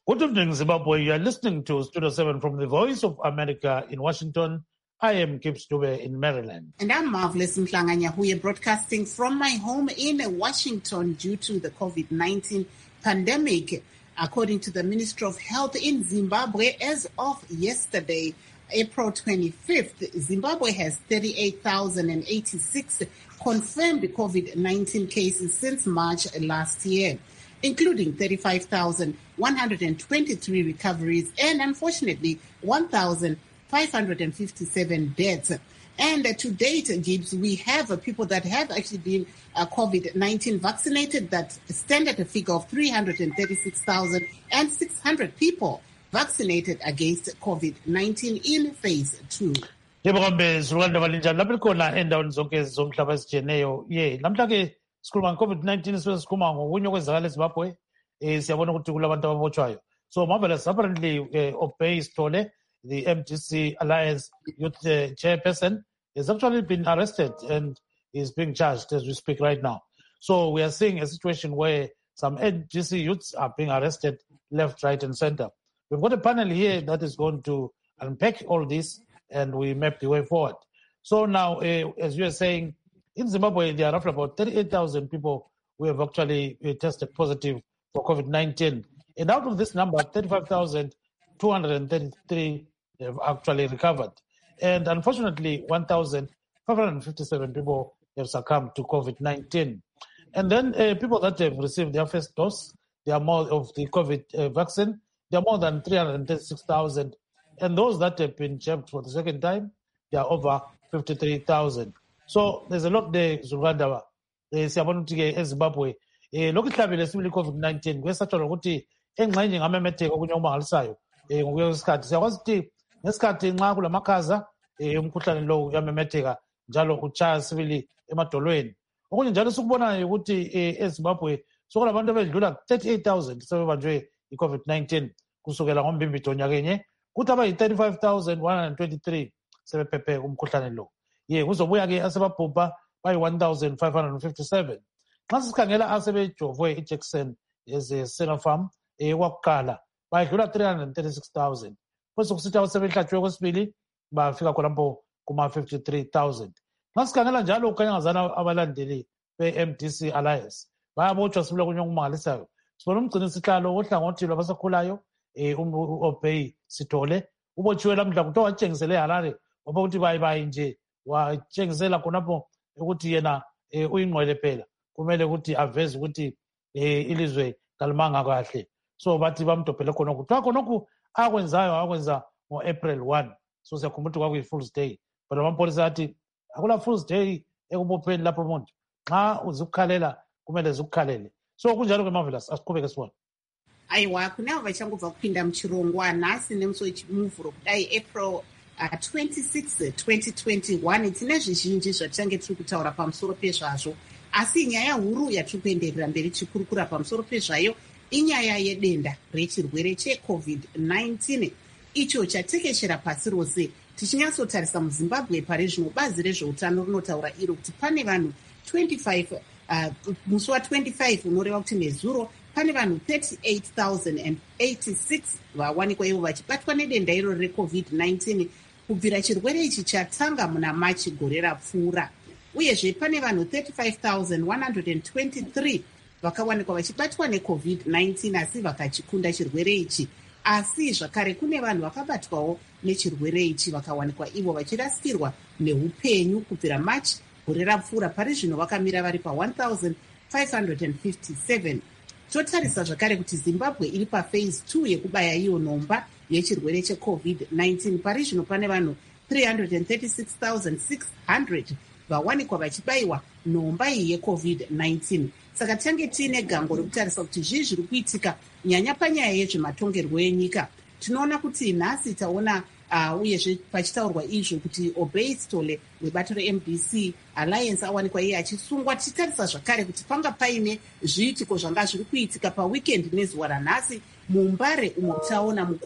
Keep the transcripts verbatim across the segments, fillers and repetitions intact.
Good evening, Zimbabwe. You are listening to Studio seven from the Voice of America in Washington. I am Gibbs Dube in Maryland. And I'm Marvelous Mhlanga-Nyahuye, broadcasting from my home in Washington due to the COVID nineteen pandemic. According to the Ministry of Health in Zimbabwe, as of yesterday, April twenty-fifth, Zimbabwe has thirty-eight thousand eighty-six confirmed COVID nineteen cases since March last year, including thirty-five thousand one hundred twenty-three recoveries and, unfortunately, one thousand five hundred fifty-seven deaths. And uh, to date, Gibbs, we have uh, people that have actually been uh, COVID nineteen vaccinated that stand at a figure of three hundred thirty-six thousand six hundred people vaccinated against COVID nineteen in phase two. Yebo kambe Zululand balinjani lapho khona endaweni zonke zomhlaba esijeneyo ye namhla ke sikhuluma nge-COVID nineteen sikhuluma ngokunye okwenzakala eZimbabwe eh siyabona ukuthi kulabantu ababotshwayo. So Marvelous, apparently uh, Obey Stole, the M D C Alliance Youth uh, chairperson, has actually been arrested and is being charged as we speak right now. So we are seeing a situation where some M D C youths are being arrested left, right, and center. We've got a panel here that is going to unpack all this, and we map the way forward. So now, uh, as you are saying, in Zimbabwe, there are roughly about thirty-eight thousand people who have actually uh, tested positive for COVID nineteen. And out of this number, thirty-five thousand two hundred thirty-three have actually recovered. And unfortunately, one thousand five hundred fifty-seven people have succumbed to COVID nineteen. And then uh, people that have received their first dose, they are more of the COVID uh, vaccine, they are more than three hundred thirty-six thousand. And those that have been jabbed for the second time, they are over fifty-three thousand. So there's a lot there, Zulwanda, siyabona ukuthi eZimbabwe lokhu ihlabile sibili COVID nineteen kwesathola ukuthi engxenye ngamemetheka okunye omangalisayo eh ngokwesikhathi siyakwazi ukuthi ngesikhathi nxa kulamakhaza eh umkhuhlane lo uyamemetheka njalo uchaya sibili emadolweni. Okunye njalo sikubonayo ukuthi eZimbabwe sokulabantu abedlula thirty-eight thousand sebebanjwe iCovid nineteen kusukela ngoMbimbido nyakenye kuthi abayi thirty-five thousand one hundred twenty-three sebephephe umkhuhlane lo. Ye kuzobuya ke asebabhubha bayi one thousand five hundred fifty-seven. Xa sikhangela asebejovwe iJackson eze Sinopharm ekwakuqala bayidlula three hundred thirty-six thousand. Bese kusithi abasebehlatshwe kwesibili bafika khonapho kuma fifty-three thousand. Xa sikhangela njalo ukanyangazana abalandeli be-M D C Alliance bayabotshwa sibile kunye okumangalisayo. Sibona umgcini sihlalo ohlangothi lwabasakhulayo eh uObey Sithole ubotshiwe lamhla kuthiwa watshengisele eHarare ngoba ukuthi bayi bayi nje watshengisela khonapho ukuthi yena uyingqwele phela kumele ukuthi aveze ukuthi ilizwe kalimanga kahle. So bathi bamdobhele khona kuthiwa khonokhu akwenzayo akwenza ngo-April first. So siyakhumbula ukuthi kwakuyi-Fool's Day. But amapholisa athi akula Fool's Day ekubopheni lapho umuntu. Nxa uzikukhalela kumele zikukhalele. So kunjalo ke Marvelous, asiqhubeke sibona. Aiwa, kunavo vachangobva kupinda muchirongwa nhasi nemusi wechimuvhuro kudai April uh, twenty-sixth twenty twenty-one. Tine zvizhinji zvatichange tiri kutaura pamusoro pezvazvo, asi nyaya huru yatiri kuenderera mberi tichikurukura pamusoro pezvayo inyaya yedenda rechirwere cheCovid nineteen icho chatekeshera pasi rose. Tichinyatsotarisa muZimbabwe pari zvino bazi rezveutano rinotaura iro kuti pane vanhu twenty-five uh, musi wa-twenty-five unoreva kuti nezuro pane vanhu thirty-eight thousand eighty-six vawanikwa ivo vachibatwa nedenda iro reCovid nineteen kubvira chirwere ichi chatanga muna Machi gore rapfuura. Uyezve pane vanhu thirty-five thousand one hundred twenty-three vakawanikwa vachibatwa neCovid nineteen asi vakachikunda chirwere ichi. Asi zvakare kune vanhu vakabatwawo nechirwere ichi vakawanikwa ivo vachirasikirwa neupenyu kubvira Machi gore rapfuura. Pari zvino vakamira vari pa one thousand five hundred fifty-seven. Totarisa zvakare kuti Zimbabwe iri paphase two yekubaya iyo nhomba yechirwere cheCovid nineteen. Pari zvino pane vanhu three hundred thirty-six thousand six hundred vawanikwa vachibayiwa nhomba iyi yeCovid nineteen. Saka tange tiine gango rekutarisa kuti zvii zviri kuitika nyanya panyaya yezvematongerwo enyika. Tinoona kuti nhasi taona uh, uyezve pachitaurwa izvo kuti Obey Stole webato reM D C Alliance awanikwa iye achisungwa. Tichitarisa zvakare kuti panga paine zviitiko zvanga zviri kuitika paweekend nezuva ranhasi muMbare umo taona mukuru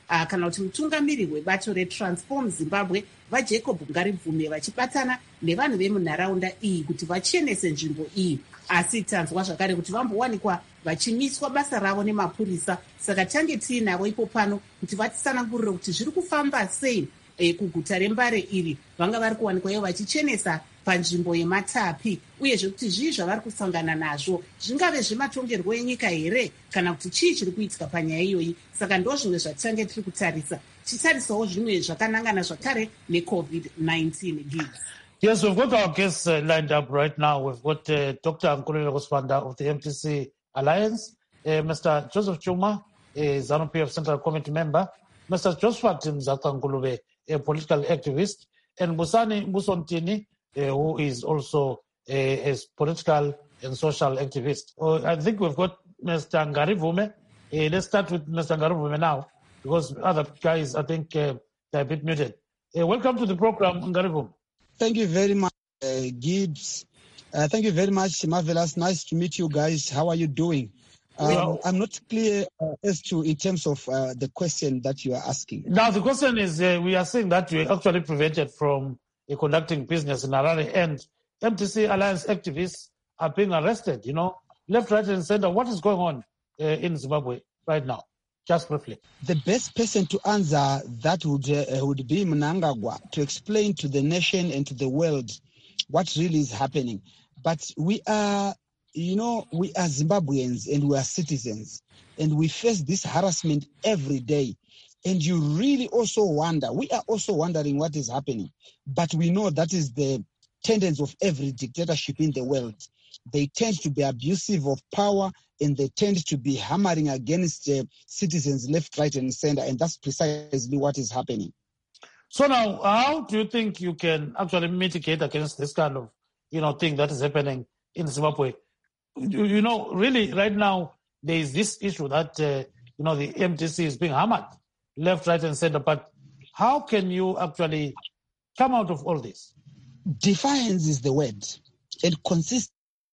uh, kana kuti mutungamiri webato retransform zimbabwe vajacob ngaribvume vachibatana nevanhu vemunharaunda iyi kuti vachenese nzvimbo iyi. Asi tanzwa zvakare kuti vambowanikwa vachimiswa basa ravo nemapurisa, saka tange tiinavo ipo pano kuti vatisanangurire kuti zviri kufamba sei e, kuguta rembare iri. Vanga vari kuwanikwayo vachichenesa panzvimbo yematapi, uyezve kuti zvii zvavari kusangana nazvo, zvingave zvematongerwo enyika here kana kuti chii chiri kuitika panyaya iyoyi. Saka ndo zvimwe zvatichange tiri kutarisa, tichitarisawo zvimwe zvakanangana zvakare necovid nineteen. Gigs. Yes, we've got our guests uh, lined up right now. We've got uh, Doctor Nkululeko Sibanda of the M T C Alliance, uh, Mister Joseph Chuma, a ZANU-P F Central Committee member, Mister Joshua Mzaka Ngulube, a political activist, and Busani Musontini, uh, who is also a, a political and social activist. Uh, I think we've got Mister Ngarivume. Uh, let's start with Mister Ngarivume now, because other guys, I think, uh, they're a bit muted. Uh, welcome to the program, Ngarivume. Thank you very much, uh, Gibbs. Uh, thank you very much, Marvelous. Nice to meet you guys. How are you doing? Um, well, I'm not clear uh, as to in terms of uh, the question that you are asking. Now, the question is, uh, we are saying that you actually prevented from uh, conducting business in Harare, and M T C Alliance activists are being arrested, you know, left, right, and center. What is going on uh, in Zimbabwe right now? Just briefly. The best person to answer that would uh, would be Mnangagwa, to explain to the nation and to the world what really is happening. But we are, you know, we are Zimbabweans and we are citizens, and we face this harassment every day. And you really also wonder, we are also wondering what is happening. But we know that is the tendency of every dictatorship in the world. They tend to be abusive of power, and they tend to be hammering against uh, citizens left, right, and center. And that's precisely what is happening. So now, how do you think you can actually mitigate against this kind of, you know, thing that is happening in Zimbabwe? You, you know, really, right now, there is this issue that, uh, you know, the M T C is being hammered left, right, and center. But how can you actually come out of all this? Defiance is the word, and consistency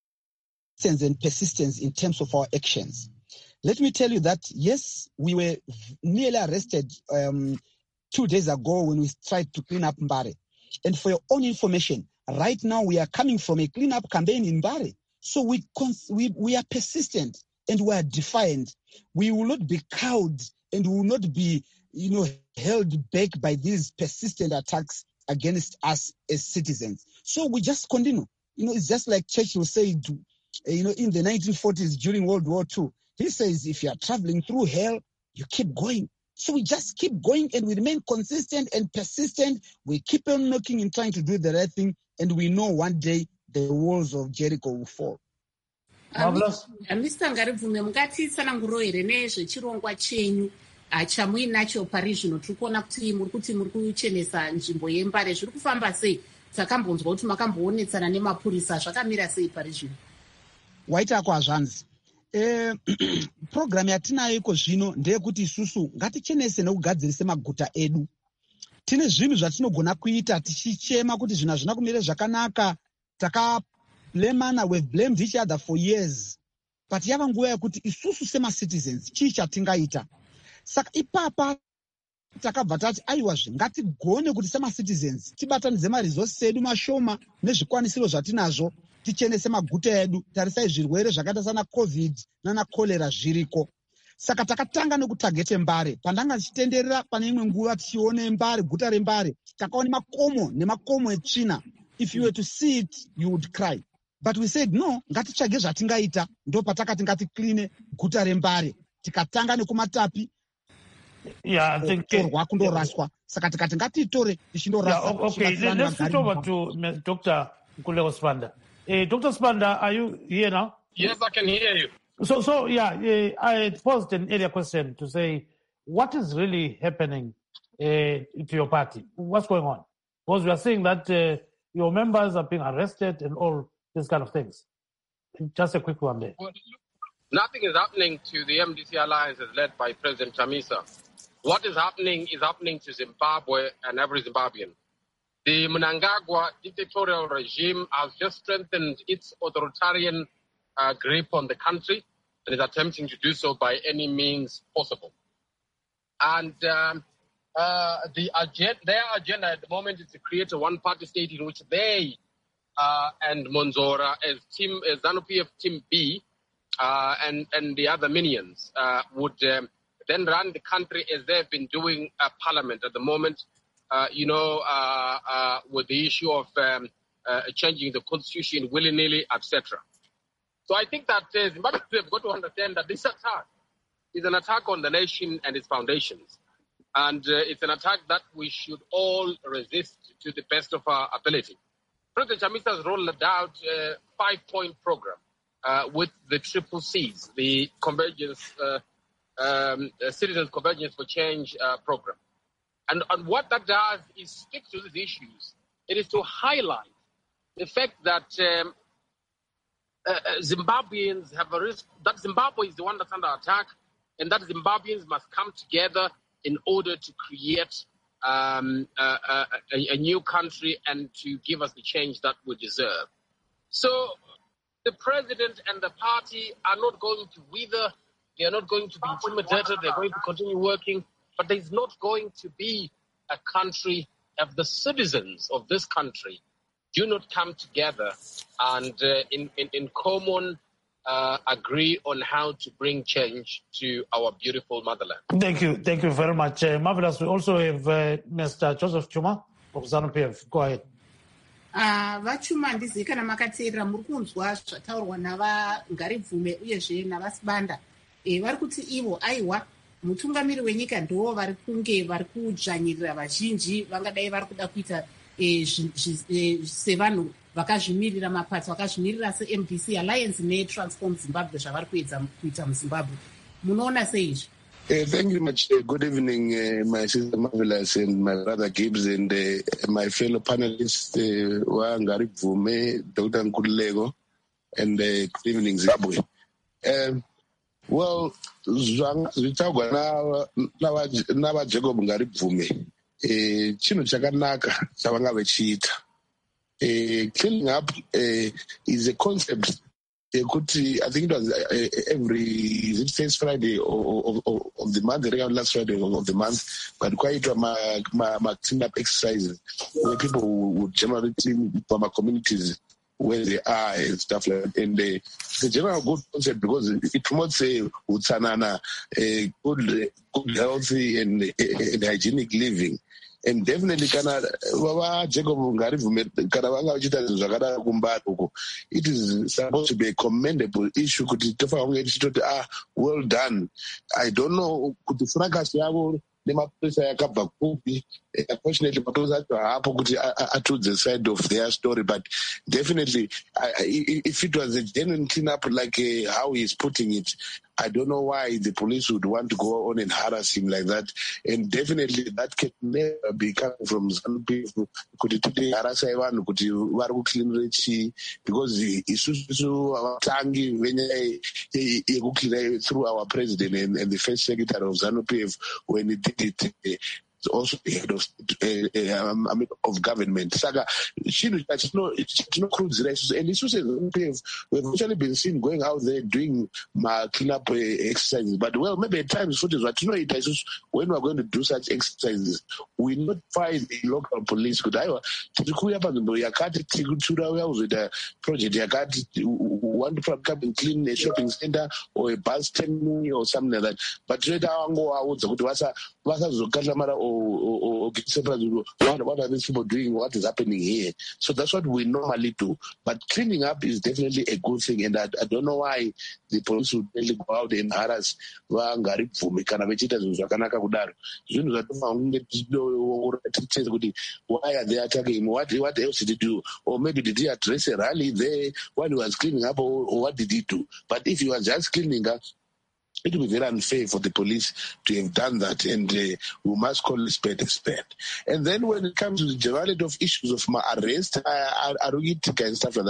and persistence in terms of our actions. Let me tell you that, yes, we were nearly arrested um, two days ago when we tried to clean up Mbare. And for your own information, right now we are coming from a cleanup campaign in Mbare. So we, cons- we, we are persistent and we are defiant. We will not be cowed and we will not be, you know, held back by these persistent attacks against us as citizens. So we just continue. You know, it's just like Churchill said, you know, in the nineteen forties during World War Two, he says, if you are traveling through hell, you keep going. So we just keep going and we remain consistent and persistent. We keep on knocking and trying to do the right thing. And we know one day the walls of Jericho will fall. Marvelous. Mister Ngaribvume, mungatitsananguriro here nezvechirongwa chenyu chamuinacho pari zvino. Tiri kuona kuti muri kuti muri kuchenesa nzvimbo yeMbare. Zviri kufamba sei? Takambonzwa kuti makamboonetsana nemapurisa. Zvakamira sei pari zvino? Waita kwazvanzi. Eh, program yatinayo iko zvino ndeyekuti isusu ngatichenese nekugadzirise maguta edu. Tine zvinhu zvatinogona kuita tichichema kuti zvinhu hazvina kumira zvakanaka. Takalemana, we've blamed each other for years. But yava nguva yekuti isusu sema citizens chii chatingaita. Saka ipapa takabva tati aiwazve ngatigone kuti sema citizens tibatanidze maresources edu mashoma nezvikwanisiro zvatinazvo. Tichenese maguta edu, tarisai zvirwere zvakaita sana covid nana cholera zviriko. Saka takatanga nekutagete Mbare. Pandanga tichitenderera pane imwe nguva tichione Mbare, guta reMbare, takaona makomo nemakomo etsvina. If you were to see it, you would cry. But we said no, ngatitsvage zvatingaita. Ndo patakati ngatikline guta reMbare. Tikatanga nekumatapi. Yeah, I think torwa kundoraswa. Saka tikati ngatitore tichindorasa. Yeah, okay, let's switch over to Doctor Nkululeko Sibanda. Uh, Doctor Sibanda, are you here now? Yes, I can hear you. So, so yeah, uh, I posed an earlier question to say, what is really happening uh, to your party? What's going on? Because we are saying that uh, your members are being arrested and all these kind of things. Just a quick one there. Well, nothing is happening to the M D C Alliance as led by President Chamisa. What is happening is happening to Zimbabwe and every Zimbabwean. The Mnangagwa dictatorial regime has just strengthened its authoritarian uh, grip on the country and is attempting to do so by any means possible. And um, uh, the agenda, their agenda at the moment is to create a one-party state in which they uh, and Monzora as team, as ZANU-P F Team B, uh, and and the other minions uh, would um, then run the country as they've been doing uh, parliament at the moment. Uh, you know, uh, uh, with the issue of um, uh, changing the constitution willy-nilly, et cetera. So I think that uh, Zimbabwe have got to understand that this attack is an attack on the nation and its foundations. And uh, it's an attack that we should all resist to the best of our ability. President Chamisa has rolled out a five-point program uh, with the triple C's, the Convergence, uh, um, Citizens Convergence for Change uh, program. And, and what that does is stick to these issues. It is to highlight the fact that um, uh, Zimbabweans have a risk, that Zimbabwe is the one that's under attack, and that Zimbabweans must come together in order to create um, uh, uh, a, a new country and to give us the change that we deserve. So the president and the party are not going to wither. They are not going to be intimidated. They're going to continue working. But there's not going to be a country if the citizens of this country do not come together and uh, in, in, in common uh, agree on how to bring change to our beautiful motherland. Thank you. Thank you very much. Uh, Marvelous. We also have uh, Mister Joseph Chuma of ZANU-P F. Go ahead. vachuma ndizi kana makateerera muri kunzwa zvataurwa navagaribvume uyezve navasibanda vari kuti ivo aiwa mutungamiri wenyika ndo vari kunge vari kudzvanyirira vazhinji vangadai vari kuda kuita sevanhu vakazvimirira mapato akazvimirira se-M D C Alliance neTransform Zimbabwe zvavari kuedza kuita muZimbabwe. Munoona seizvi? Uh, thank you much. Uh, good evening, uh, my sister Marvelous and my brother Gibbs and uh, my fellow panelists, uh, Wangari Bvume, Doctor Nkudlego, and uh, good evening, Zimbabwe. Um, well, zvitaugwa navajacob Ngaribvume chinhu chakanaka chavanga vachiita. Cleaning up uh, is a concept yekuti I think it was uh, every is it first Friday of, of, of the month, the last Friday of the month, but quite a ma, ma, ma clean up exercises where people would generally clean from our communities where they are and stuff like that. And uh, it's a general good concept because it promotes a uh, utsanana, a good, good healthy and, and hygienic living. And definitely kana baba Jacob Ngaribvume kana vanga vachita zvakadaro kumbari uko, it is supposed to be a commendable issue kuti tofanira kunge tichitoti ah well done. I don't know kuti fracas yavo nemapurisa yakabva kupi. Unfortunately mapurisa acho haapo kuti atold the side of their story, but definitely I, if it was a genuine cleanup like uh, how he's putting it, I don't know why the police would want to go on and harass him like that. And definitely that can never be coming from some people. Could it harass everyone? Could you work clean because isusu tangi when through our president and, and the first secretary of ZANU-P F when he did it. Also the head of, uh, um, I mean, of government. Saga, she it's no, it's no crude races. And this was we've actually been seen going out there doing my cleanup uh, exercises. But well, maybe at times, what is what you know, it is when we're going to do such exercises, we notify the local police. Could I? Yakati Tigura with a project. Yakati want to come and clean a shopping center or a bus terminal or something like that. But later on, go out to Wasa Wasa or Or, or, or what, what are these people doing? What is happening here? So that's what we normally do. But cleaning up is definitely a good thing, and I, I don't know why the police would really go out and harass Ngaribvume kana vechita zvinhu zvakanaka kudaro. Zvinhu zvatofanira kuti why are they attacking him? What, what else did he do? Or maybe did he address a rally there while he was cleaning up, or, or what did he do? But if he was just cleaning up, it would be very unfair for the police to have done that, and uh, we must call a spade a spade. And then when it comes to the generality of issues of my arrest, arugitika and stuff like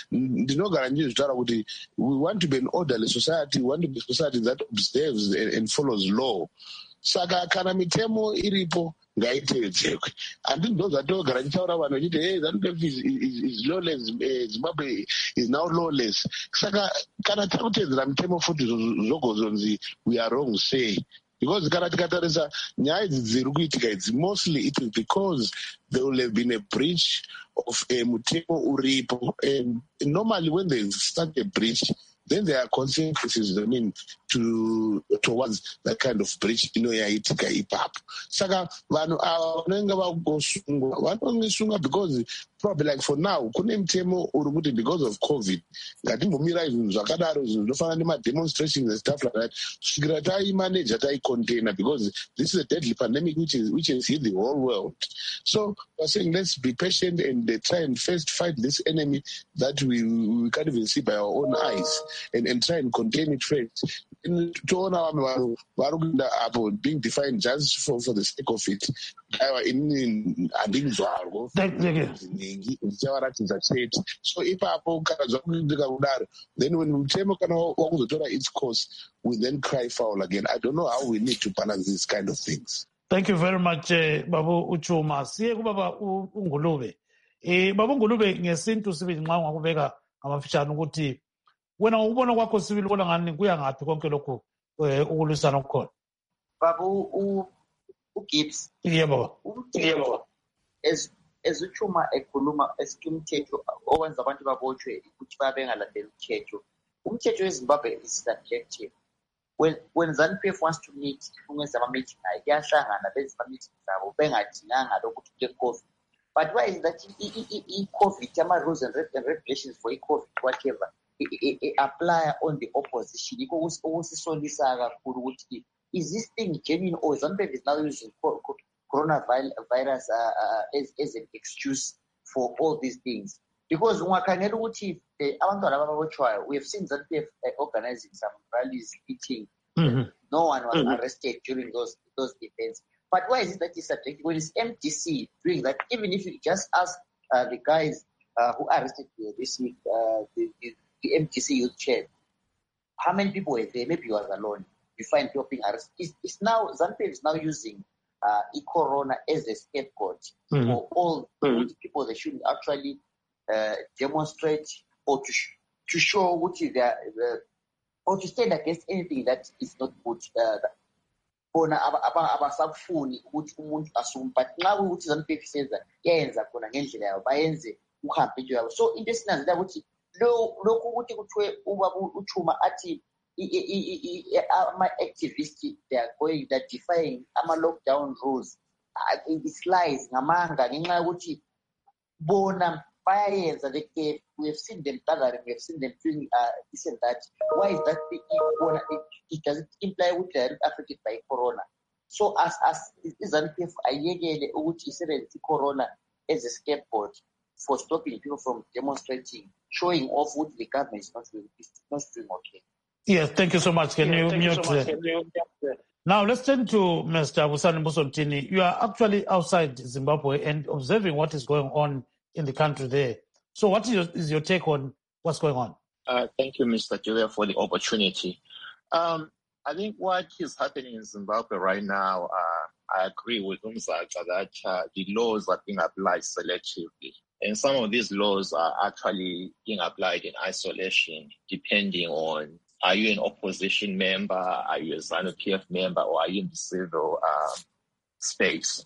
that, we want to be an orderly society, we want to be a society that observes and, and follows law. Saka kana mitemo iripo ngaitedzekwe. Andini ndo zvatogara tichaura vanhu vachiti hey, ZANU-P F is, is, is lawless, uh, Zimbabwe is now lawless. Saka kana takutedzera mitemo futi zvogozonzi we are wrong say because kana tikatarisa nyaya idzi dziri kuitika idzi, mostly it is because there will have been a breach of a mutemo uripo. And normally when they start a breach, then there are consequences, I mean, to towards that kind of breach, you know, yaitika ipap. Saka vanhu ava vanenge vagosungwa vanongosunga because probably like for now kune mutemo uri kuti because of COVID ngatimbomira zvinhu zvakadaro, zvinhu zvinofanana nema-demonstrations and stuff like that, kusvikira taimanage taicontainer, because this is a deadly pandemic which is which is hit the whole world. So we're saying let's be patient and uh, try and first fight this enemy that we, we can't even see by our own eyes, and, and try and contain it first. To our being defined just for, for the sake of it. So if then when mutemo kana wakuzotora its course, we then cry foul again. I don't know how we need to balance these kind of things. Thank you very much, uh, Babu Uchuma. Siye kubaba uNgulube. Eh Babu Ngulube ngesintu sibili nxa ngakubeka ngamafishana ukuthi wena ubona kwakho sibili ubona ngani kuya ngathi konke lokho ukulwisana okukhona. Babu u uGibbs. Yebo. Yebo. As as Uchuma ekhuluma esikimthetho owenza abantu babotshwe ukuthi babengalandeli umthetho. Umthetho weZimbabwe is subjective. When when ZANU-P F wants to meet, kungenza ama meeting ayi kuyahlangana benza ama meeting zabo bengadinganga lokuthi kule COVID. But why is that i-COVID, ama rules and regulations for i-COVID whatever apply on the opposition? Ukusisolisa kakhulu ukuthi is this thing genuine, or ZANU-P F is now using coronavirus uh, uh, as, as an excuse for all these things? Because ungakhangela ukuthi abantwana ababotshwayo, we have seen ZANU-P F uh, organizing some rallies, eating. Mm-hmm. No one was mm-hmm. arrested during those those events. But why is it that it's subjective when it's M D C doing that? Even if you just ask uh, the guys uh, who arrested you this week, uh, the, the, the M D C youth chair, how many people were there? Maybe you was alone. You find people being arrested. It's, it's now ZANU-P F is now using uh, e-corona as a scapegoat mm-hmm. for all mm-hmm. the people that should actually uh, demonstrate or to sh- to show what is the, the or to stand against anything that is not good. Bona abasafuni ukuthi umuntu asume, but nxa ukuthi ZANU-P F senza yenza khona ngendlela yabo bayenze uhambe nje yabo. So into esinanzela ukuthi lo lokhu ukuthi kuthiwe ubaba uChuma athi ama-activists they are going, they're defying ama-lockdown rules, it's lies ngamanga ngenxa yokuthi bona bayayenza the cave. We have seen them gathering, we have seen them doing uh, this and that. Why is that the corona? It, it doesn't imply what they are affected by corona. So as as ZANU-P F ayekele ukuthi isebenzise corona as a scapegoat for stopping people from demonstrating, showing off what the government is not doing, is not doing okay. Yes, thank you so much. Can yeah, you mute? So uh, now let's turn to Mister Busani Mbusontini. You are actually outside Zimbabwe and observing what is going on in the country there. So what is your, is your take on what's going on? Uh, thank you, Mister Julia, for the opportunity. Um, I think what is happening in Zimbabwe right now, uh, I agree with Umzaca that uh, the laws are being applied selectively. And some of these laws are actually being applied in isolation, depending on, are you an opposition member, are you a ZANU-P F member, or are you in the civil uh, space?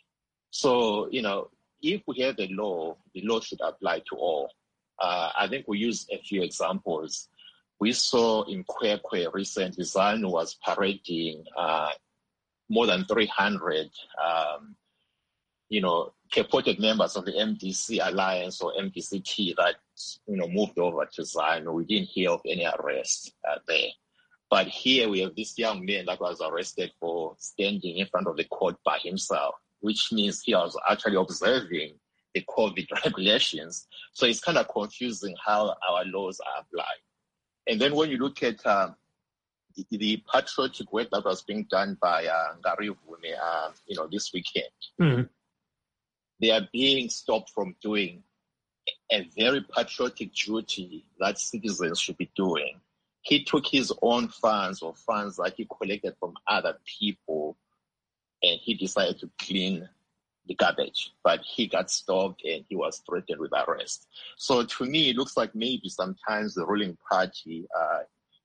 So, you know, if we have a law, the law should apply to all. Uh, I think we use a few examples. We saw in Kwekwe recently, ZANU was parading uh, more than three hundred, um, you know, purported members of the M D C Alliance or M D C T that, you know, moved over to ZANU. We didn't hear of any arrest uh, there. But here we have this young man that was arrested for standing in front of the court by himself, which means he was actually observing the COVID regulations. So it's kind of confusing how our laws are applied. And then when you look at um, the, the patriotic work that was being done by uh, Ngari Vume, uh, you know, this weekend, mm-hmm. they are being stopped from doing a very patriotic duty that citizens should be doing. He took his own funds or funds that he collected from other people, and he decided to clean the garbage, but he got stopped and he was threatened with arrest. So to me, it looks like maybe sometimes the ruling party uh,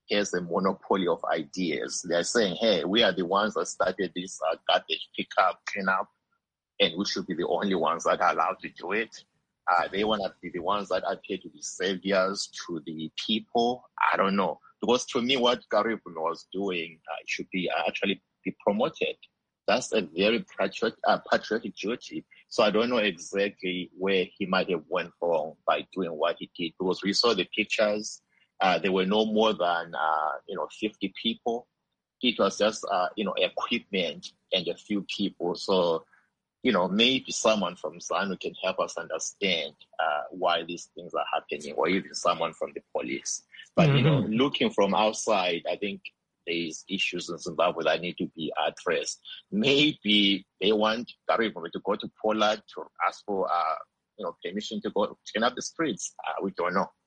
has a monopoly of ideas. They're saying, hey, we are the ones that started this uh, garbage pickup, cleanup, and we should be the only ones that are allowed to do it. Uh, they want to be the ones that appear to be saviors to the people. I don't know. Because to me, what Gary Vume was doing uh, should be uh, actually be promoted. That's a very patriotic, uh, patriotic duty. So I don't know exactly where he might have went wrong by doing what he did. Because we saw the pictures. Uh, there were no more than, uh, you know, fifty people. It was just, uh, you know, equipment and a few people. So, you know, maybe someone from ZANU can help us understand uh, why these things are happening, or even someone from the police. But, mm-hmm. you know, looking from outside, I think there's issues in Zimbabwe that need to be addressed. Maybe they want Gary Vume to go to Poland to ask for, uh, you know, permission to go to clean up the streets. Uh, we don't know.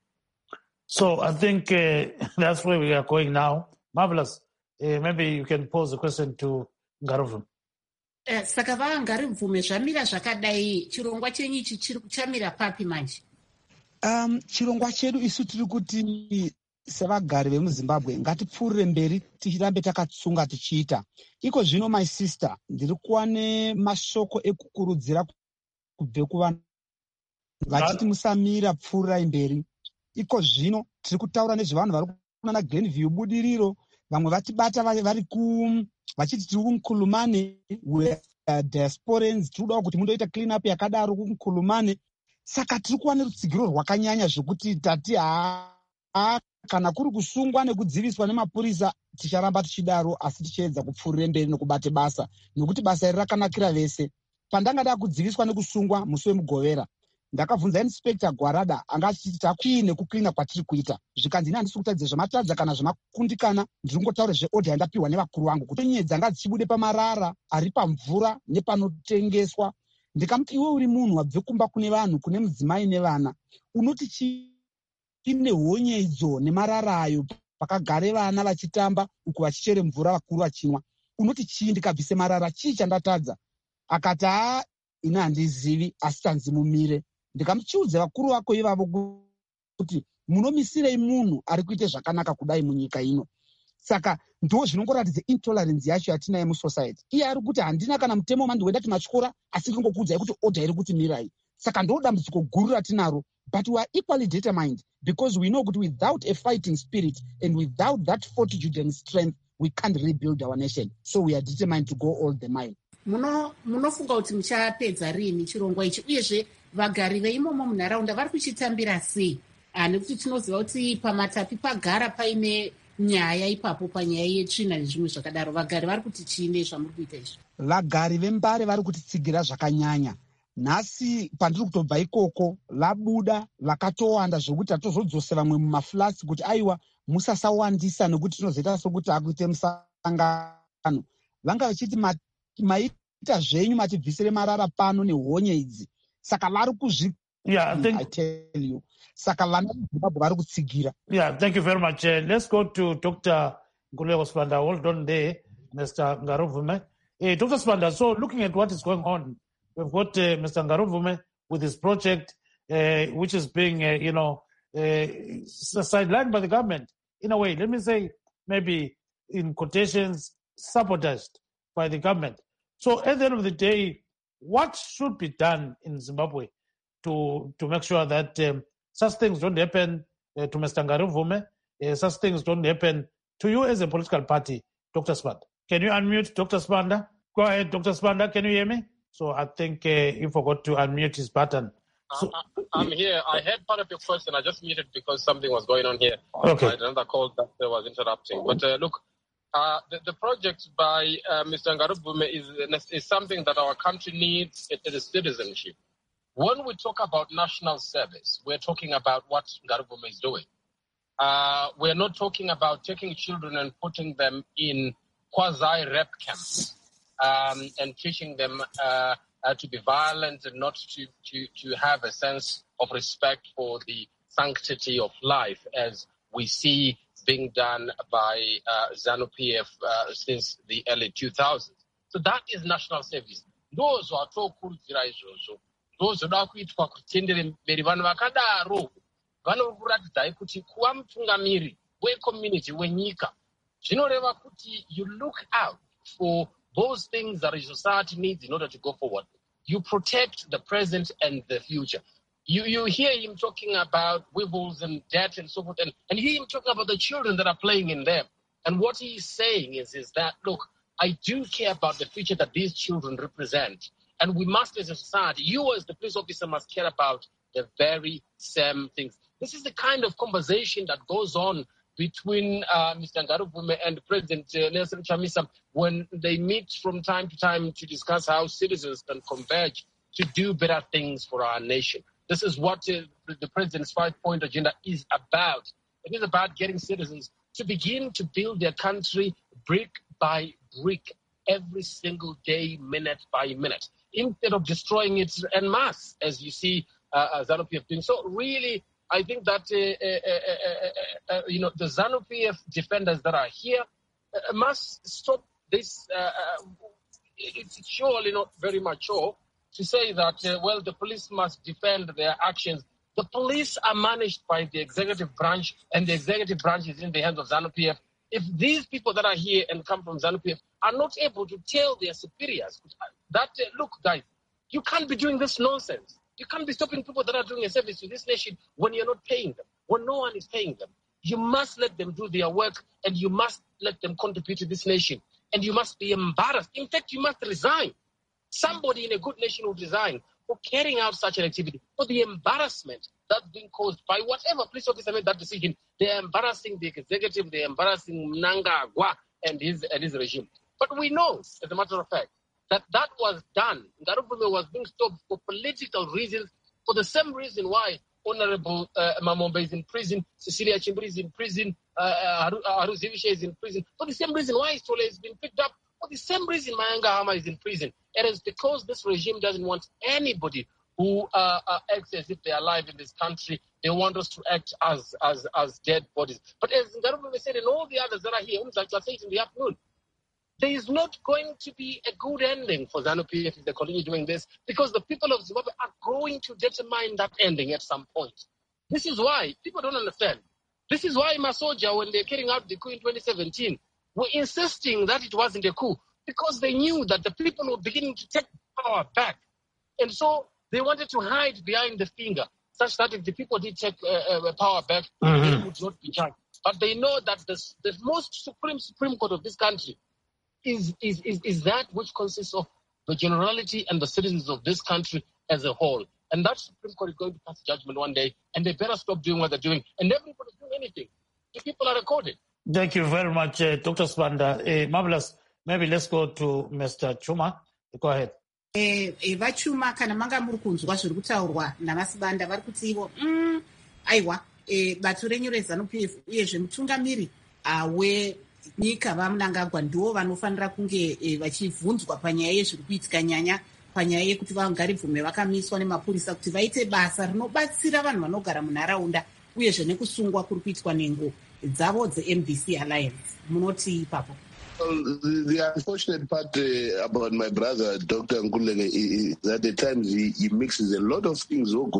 So I think uh, that's where we are going now. Marvelous. Uh, maybe you can pose a question to Gary Vume. Uh, saka vaangari Vume zvamira zvakadai chirongwa chenyu ichi chamira papi manje? Um, chirongwa chedu isu tiri kuti sevagari vemuzimbabwe ngatipfuurire mberi tichirambe takatsunga tichiita. Iko zvino my sister ndiri kuva nemashoko ekukurudzira kubve kuvanhu vachiti musamira pfuurirai mberi. Iko zvino tiri kutaura nezvevanhu vari kunana Grenview budiriro, vamwe vatibata vari ku vachiti tiri kumkulumane diasporans, tiri kudawo kuti mundoita clean up yakadaro kumkulumane. Saka tiri kuva nerutsigiro rwakanyanya zvekuti tati haa kana kuri kusungwa nekudziviswa nemapurisa ticharamba tichidaro, asi tichiedza kupfuurira mberi nekubate basa, nekuti basa iri rakanakira vese. Pandangada kudziviswa nekusungwa musi wemugovera, ndakabvunza inspector Gwarada anga achiti takuine kuklina kwatiri kuita. Zvikanzi ini handisi kutadza zvematadza kana zvemakundikana, ndiri ngotaura zveodha yandapiwa nevakuru vangu kuti nyedza ngadzichibude pamarara ari pamvura nepanotengeswa. Ndikamuti iwe uri munhu wabve kumba kune vanhu, kune mudzimai nevana, unoti chiine honye idzo nemarara ayo pakagare vana vachitamba uku vachichere mvura vakuru vachinwa, unoti chii ndikabvise marara, chii chandatadza? Akati haa ini handizivi asi tanzi mumire. Ndikamuchiudza vakuru vako ivavo kuti munomisirei munhu ari kuite zvakanaka kudai munyika ino. Saka ndo zvinongoratidza intolerance yacho yatinayo musociety. Iye ari kuti handina kana mutemo mandiwenda timatyora, asi ndingokuudzai kuti order iri kuti mirai. Saka ndo dambudziko guru ratinaro, but we are equally determined because we know that without a fighting spirit and without that fortitude and strength, we can't rebuild our nation. So we are determined to go all the mile. Muno munofunga kuti muchapedza rini chirongwa ichi, uyezve vagari veimomo munharaunda vari kuchitambira sei? Nekuti tinoziva kuti pamatapi pagara paine nyaya ipapo panyaya yetsvina nezvimwe zvakadaro. Vagari vari kuti chiine zvamuri kuita izvi? Vagari vembare vari kutitsigira zvakanyanya. Nhasi pandiri kutobva ikoko labuda vakatowanda zvokuti hatozodzose vamwe mumaflats kuti aiwa musasawandisa nekuti tinozoita sokuti akuite musangano. Vanga vachiti maita zvenyu matibvisire marara pano nehonye idzi. Saka vari kuzvi Yeah, I think I tell you. Saka vana veZimbabwe vari kutsigira. Yeah, thank you very much. Uh, let's go to Doctor Nkululeko Sibanda. Hold on there, Mister Gary Vume. Uh, Doctor Sibanda, so looking at what is going on, we've got uh, Mister Gary Vume with his project, uh, which is being, uh, you know, uh, sidelined by the government. In a way, let me say, maybe in quotations, sabotaged by the government. So at the end of the day, what should be done in Zimbabwe to to make sure that um, such things don't happen uh, to Mister Gary Vume, uh, such things don't happen to you as a political party, Doctor Sibanda? Can you unmute Doctor Sibanda? Go ahead, Doctor Sibanda, can you hear me? So I think uh, he forgot to unmute his button. So, uh, I'm here. I heard part of your question. I just muted because something was going on here. Okay. I had another call that was interrupting. But uh, look, uh, the, the project by uh, Mister Gary Vume is, is something that our country needs. It is citizenship. When we talk about national service, we're talking about what Gary Vume is doing. Uh, we're not talking about taking children and putting them in quasi-rep camps um, and teaching them uh, uh, to be violent and not to, to, to have a sense of respect for the sanctity of life, as we see being done by uh, ZANU-P F uh, since the early two thousands. So that is national service. Those who are tokurudzira izvozvo ndozoda kuitwa kutendere mberi vanhu vakadaro vanokuratidzai kuti kuva mutungamiri we-community, wenyika. Zvinoreva kuti you look out for those things that a society needs in order to go forward. You protect the present and the future. You you hear him talking about weevils and debt and so forth, and, and you hear him talking about the children that are playing in them. And what he's saying is, is that, look, I do care about the future that these children represent. And we must, as a society, you as the police officer must care about the very same things. This is the kind of conversation that goes on between uh, Mister Ngaruvume and President uh, Nelson Chamisa when they meet from time to time to discuss how citizens can converge to do better things for our nation. This is what uh, the President's five-point agenda is about. It is about getting citizens to begin to build their country brick by brick, every single day, minute by minute, instead of destroying it en masse, as you see uh, ZANU-P F doing. So really, I think that uh, uh, uh, uh, uh, you know the ZANU-P F defenders that are here uh, must stop this. Uh, uh, it's surely not very mature to say that, uh, well, the police must defend their actions. The police are managed by the executive branch, and the executive branch is in the hands of ZANU-P F. If these people that are here and come from ZANU-P F are not able to tell their superiors that, uh, look, guys, you can't be doing this nonsense. You can't be stopping people that are doing a service to this nation when you're not paying them, when no one is paying them. You must let them do their work, and you must let them contribute to this nation. And you must be embarrassed. In fact, you must resign. Somebody in a good nation would resign for carrying out such an activity, for the embarrassment that's being caused by whatever police officer made that decision. They're embarrassing the executive, they're embarrassing Mnangagwa and his, and his regime. But we know, as a matter of fact, that that was done. Ngaruvume was being stopped for political reasons, for the same reason why Honorable uh, Mamombe is in prison, Cecilia Chimbri is in prison, uh, Haru Zivishe is in prison, for the same reason why Sole has been picked up, for the same reason Mayanga Hama is in prison. It is because this regime doesn't want anybody who uh, uh, acts as if they are alive in this country. They want us to act as as as dead bodies. But as Ngaruvume said, and all the others that are here, I said in the afternoon, there is not going to be a good ending for ZANU-P F if they continue doing this, because the people of Zimbabwe are going to determine that ending at some point. This is why people don't understand. This is why Masoja, when they're carrying out the coup in twenty seventeen, were insisting that it wasn't a coup, because they knew that the people were beginning to take power back. And so they wanted to hide behind the finger, such that if the people did take uh, uh, power back, mm-hmm. they would not be charged. But they know that the, the most supreme Supreme Court of this country is, is, is, is that which consists of the generality and the citizens of this country as a whole. And that Supreme Court is going to pass judgment one day, and they better stop doing what they're doing. And everybody's doing anything. The people are recorded. Thank you very much, uh, Doctor Sibanda. Uh, marvelous. Maybe let's go to Mister Chuma. Go ahead. Eh, eh, vachuma kana manga muri kunzwa zviri kutaurwa namasibanda vari kuti ivo mm, aiwa eh, bato renyu reZANU-P F uyezve mutungamiri uh, wenyika vaMnangagwa ndivo vanofanira kunge eh, vachibvunzwa panyaya yezviri kuitika nyanya panyaya yekuti vaNgaribvume vakamiswa nemapurisa kuti vaite basa rinobatsira vanhu vanogara munharaunda uyezve nekusungwa kuri kuitwa nengo dzavo dzeM D C Alliance. Munoti ipapo? Well, the, the unfortunate part uh, about my brother, Doctor Nkululeke, is that at times he, he mixes a lot of things who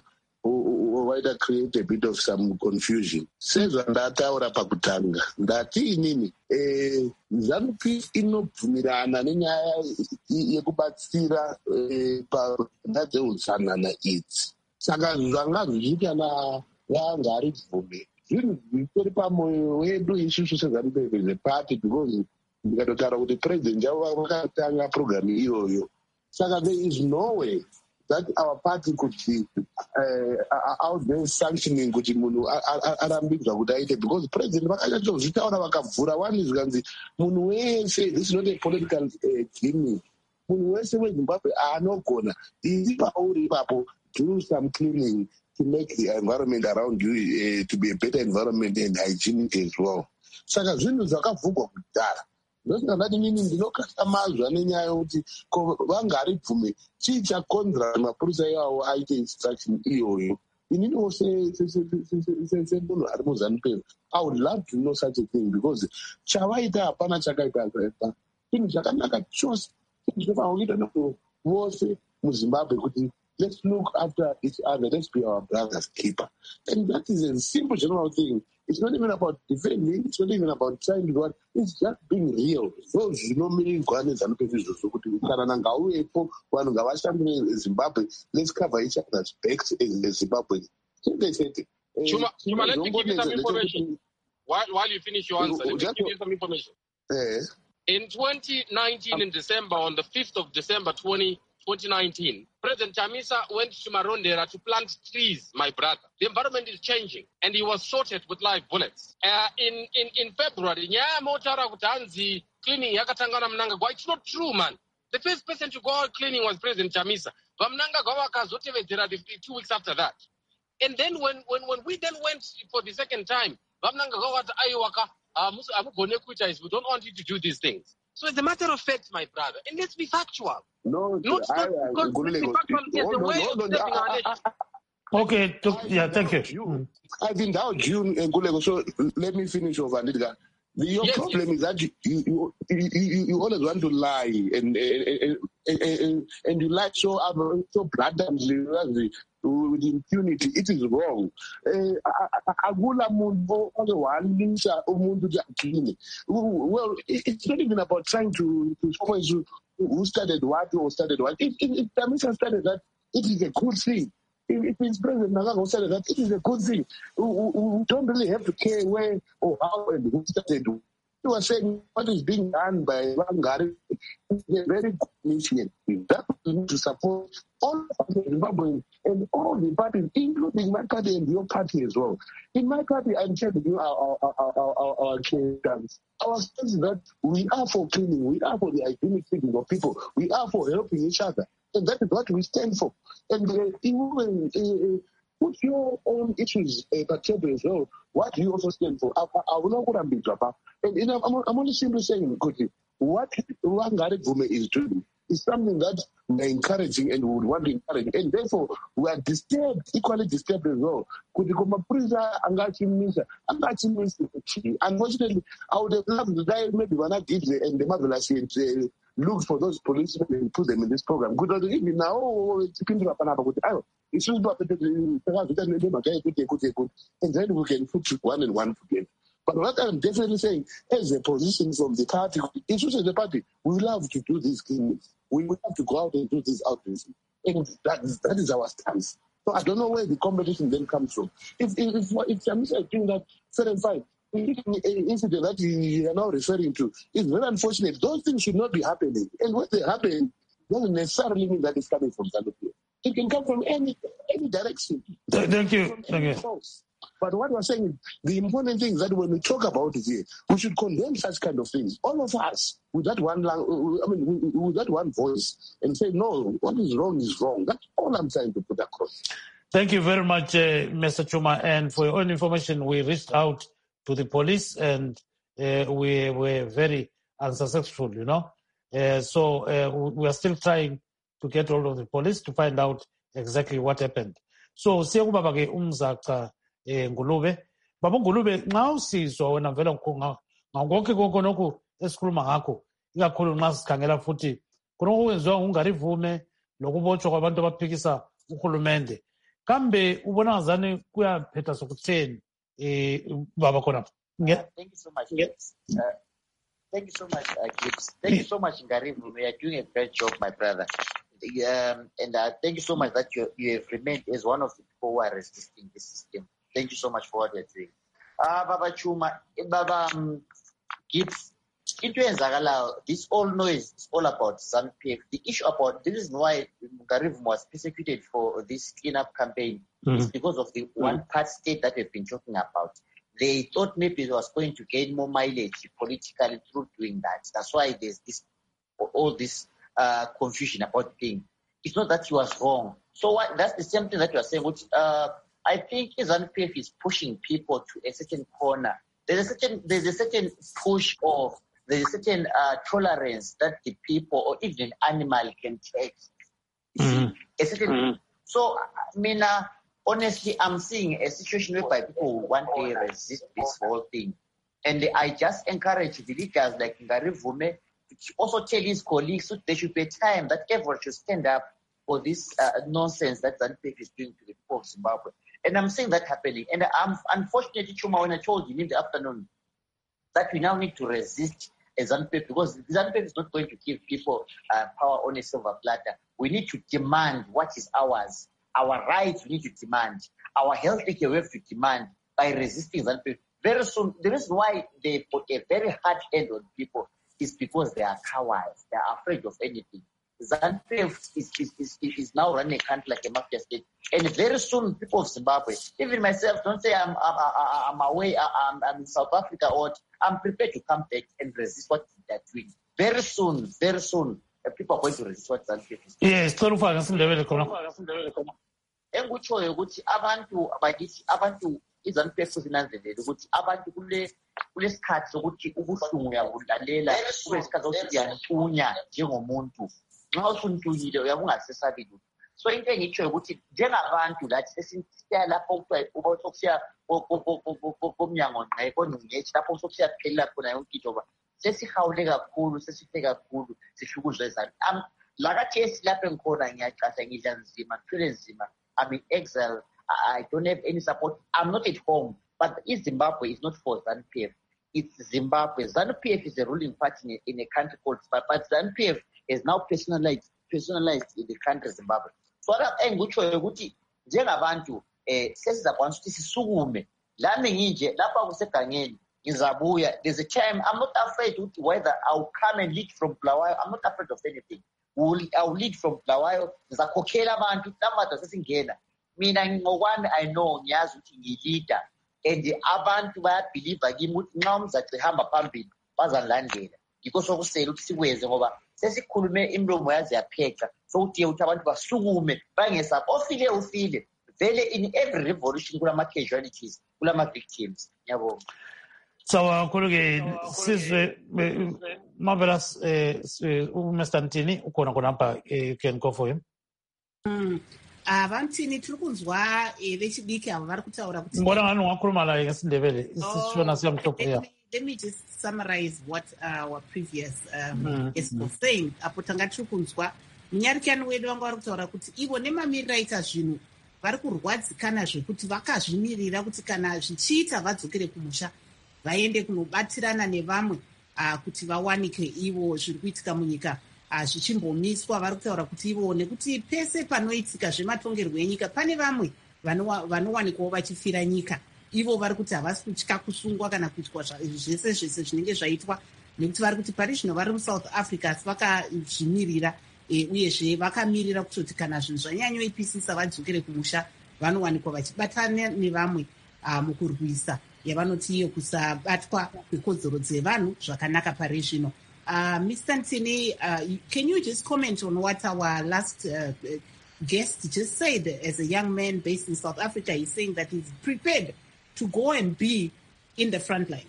might create a bit of some confusion. Sezva ndataura pakutanga ndati inini eh, ZANU-P F inobvumirana nenyaya yekubatsira eh, padzehutsanana idzi. Saka zvanga zvichiita na vaNgaribvume zvinhu zvitori pamwoyo wedu isusu seZANU-P F as a party, because ndikatotaura kuti president javo vakatanga program iyoyo. Saka there is no way that our party could be uh, out there sanctioning kuti munhu arambidzwa kuti aite, because president vakachazvitaura vakavhura one zvikanzi munhu wese, this is not a political uh, gimmick, munhu wese weZimbabwe anogona iri pauri ipapo, do some cleaning to make the environment around you uh, to be a better environment and hygienic as well. Saka zvinhu zvakavhurwa kudhara. Ndosaka ndati inini ndinokatsamazva nenyaya yokuti vaNgaribvume chii chakonzera mapurisa iwawo aite instruction iyoyo. Ininiwo semunhu ari muZANU-P F, I would love to know such a thing, because chavaita hapana chakaita zvaipa. Chinhu chakanaka chose, chinhu chinofanira kuita nemunhu vose muZimbabwe kuti let's look after each other, let's be our brother's keeper. And that is a simple general thing. It's not even about defending. It's not even about trying to do what. It's just being real. So, you know, many Ghanaians are looking for Zimbabwe. Let's cover each other's backs as Zimbabwe. Chuma, Chuma, let me give you some information. While, while you finish your answer, let me give you some information. Uh, In twenty nineteen, in December, on the fifth of December twenty nineteen, President Chamisa went to Marondera to plant trees, my brother. The environment is changing, and he was shorted with live bullets. Uh, in, in, in February, cleaning yakatangana Mnangagwa. It's not true, man. The first person to go out cleaning was President Chamisa. Two weeks after that. And then when, when, when we then went for the second time, we don't want you to do these things. So it's a matter of fact, my brother. And let's be factual. No, not, I, not I, because I, let's be factual. There's a way of saving our nation. Okay, to, yeah, thank you. you. I think that June and Gulego. So let me finish over, Nidga. The, your yes, problem yes. is that you you, you you you always want to lie and and, and, and, and you lie so so blatantly with impunity. It is wrong. Well, it's not even about trying to to show you who started what or started what. If if Chamisa started that, it is a good thing. If it's President Nagago said that, it is a good thing. We, we, we don't really have to care where or how and who started. You are saying what is being done by Wangari is a very good initiative. That we need to support all of the Zimbabweans and all the parties, including my party and your party as well. In my party, I'm telling you our our our our, our candidates. Our stance is that we are for cleaning, we are for the identity of people, we are for helping each other. And that is what we stand for. And uh, even uh, put your own issues at the table as well. What do you also stand for? I, I, I will not go and be Japa. And you know, I'm, I'm only simply saying, what Wangari Vume is doing is something that we're encouraging and we would want to encourage. And therefore, we are disturbed, equally disturbed as well. Unfortunately, I would have loved to die maybe when I did it and the marvelous uh, look for those policemen and put them in this program. Good even now, it's pinning up another good. It's just about the and then we can put one and one together. But what I'm definitely saying, as a position from the party, it's also the party, we love to do these things. We have to go out and do this outreach. And that is, that is our stance. So I don't know where the competition then comes from. If if if, if Chamisa is doing that, fair and fine. The incident that you are now referring to is very unfortunate. Those things should not be happening. And when they happen, doesn't necessarily mean that it's coming from Zanu-P F. It can come from any any direction. Thank you. Thank you. Source. But what we're saying is, the important thing is that when we talk about it here, we should condemn such kind of things. All of us, with that one, I mean, with that one voice, and say, no, what is wrong is wrong. That's all I'm trying to put across. Thank you very much, uh, Mister Chuma. And for your own information, we reached out to the police, and uh, we were very unsuccessful, you know. Uh, so uh, we are still trying to get hold of the police to find out exactly what happened. So siyakubaba ke umzaka eh Ngulube. Baba Ngulube, nxa usizwa wena vela ngakonke konke lokhu esikhuluma ngakho, ikakhulu nxa sikhangela futhi konke okwenziwa nguNgari Vume lokubotshwa kwabantu abaphikisa uhulumende. Kambe ubona ngazani kuyaphetha sokutheni eh baba khona? Uh, thank you so much. Yes. Uh, thank you so much, uh, Gibbs. Thank you so much, Ngari Vume. You are doing a great job, my brother. Um, and uh, thank you so much that you, you have remained as one of the people who are resisting this system. Thank you so much for what you're doing. Uh, Baba Chuma, Baba um, Gibbs, this all noise is all about Zanu-P F. The issue about this is why Ngari Vume was persecuted for this cleanup campaign mm-hmm. is because of the mm-hmm. one-part state that we've been talking about. They thought maybe it was going to gain more mileage politically through doing that. That's why there's this all this uh, confusion about the thing. It's not that he was wrong. So what, that's the same thing that you are saying, which uh, I think Zanu-P F is pushing people to a certain corner. There's a certain there's a certain push or there's a certain uh, tolerance that the people or even an animal can take. Mm-hmm. A certain, mm-hmm. So I mean, uh, honestly, I'm seeing a situation whereby people want to resist this whole thing. And I just encourage the leaders like Ngari Vume to also tell his colleagues that there should be a time that everyone should stand up for this uh, nonsense that Zanu-P F is doing to the people of Zimbabwe. And I'm seeing that happening. And I'm unfortunately, Chuma, when I told you in the afternoon that we now need to resist a ZANU-PF because the ZANU-PF is not going to give people uh, power on a silver platter. We need to demand what is ours. Our rights we need to demand. Our health care we have to demand by resisting ZANU-PF. Very soon, the reason why they put a very hard hand on people is because they are cowards. They are afraid of anything. ZANU-PF is, is, is, is now running a country like a mafia state. And very soon, people of Zimbabwe, even myself, don't say I'm, I'm, I'm away, I'm, I'm in South Africa, or I'm prepared to come back and resist what they're doing. Very soon, very soon, people are going to resist what ZANU-PF is doing. Yes, Torufaka Sindebele khona. Engikutshoyo ukuthi abantu bakithi abantu iZANU-PF zinanzelele ukuthi abantu kule kulesikhathi sokuthi ubuhlungu uyabulalela kube isikhathi sokuthi uyantunya njengomuntu. Nxa usuntunyile uyakungasesabili. So into engitshoyo ukuthi njengabantu lathi sesisiya lapho uba sokusiya komnyango ngqe konungethi lapho sokusiya phelela khona yonke into ba sesihawule kakhulu sesife kakhulu sihlukuzwe ZANU. Lakathi esilapha engikhona ngiyacasa ngidla nzima kuphele nzima. I'm in exile. I don't have any support. I'm not at home. But East Zimbabwe is not for ZANU-PF. It's Zimbabwe. ZANU-PF is a ruling party in, in a country called Zimbabwe. But ZANU-PF is now personalized, personalized in the country Zimbabwe. So what I'm going to say, njengabantu eh sesizakwanisa ukuthi sisukume lami nginje lapha kusegangeni ngizabuya. There's a time I'm not afraid ukuthi whether I'll come and lead from Bulawayo. I'm not afraid of anything. I'll lead from Bulawayo. Ngizakhokhela abantu tamata sesingena. Mina ngokwami I know ngiyazi ukuthi ngilida and abantu bayabelieve kimi ukuthi nxa umzathi hamba phambili bazangilandela. Ngikho sokusela ukuthi sikweze ngoba sesikhulume imlomo yazi yapheka sokuthi ukuthi abantu basukume bangesapho ofile ufile vele in every revolution kulama casualties kulama victims. Ngiyabonga. Sawa khuluke sizwe marvelous eh uMr Ntini ukhona khona lapha you can go for him. Mm. Avantini tiri kunzwa vechidiki avo vari kutaura kuti ngona ngani ungakhuluma la ngesindebele isishona siyamhlophe. Let me just summarize what our previous um, mm, guest was mm. saying. Apo tanga tiri kunzwa munyarikani wedu vanga vari kutaura kuti ivo nemamiriro aita zvinhu vari kurwadzikana zvekuti vakazvimirira kuti kana zvichiita vadzokere kumusha vaende kunobatirana nevamwe uh, kuti vawanike ivo zviri kuitika munyika zvichimbomiswa. Vari kutaura kuti ivo nekuti pese panoitika zvematongerwo enyika pane vamwe vanowanikwawo vachifira nyika. Ivo vari kuti havasi kutya kusungwa kana kuitwa zvese zvese zvinenge zvaitwa nekuti vari kuti pari zvino vari muSouth Africa asi vakazvimirira uyezve vakamirira kutoti kana zvinhu zvanyanyoipisisa vadzokere kumusha vanowanikwa vachibatana nevamwe mukurwisa yavanoti iyo kusabatwa kwekodzero dzevanhu zvakanaka pari zvino. Uh, Mister Ntini, uh, can you just comment on what our last uh, guest just said? As a young man based in South Africa, he's saying that he's prepared to go and be in the front lines.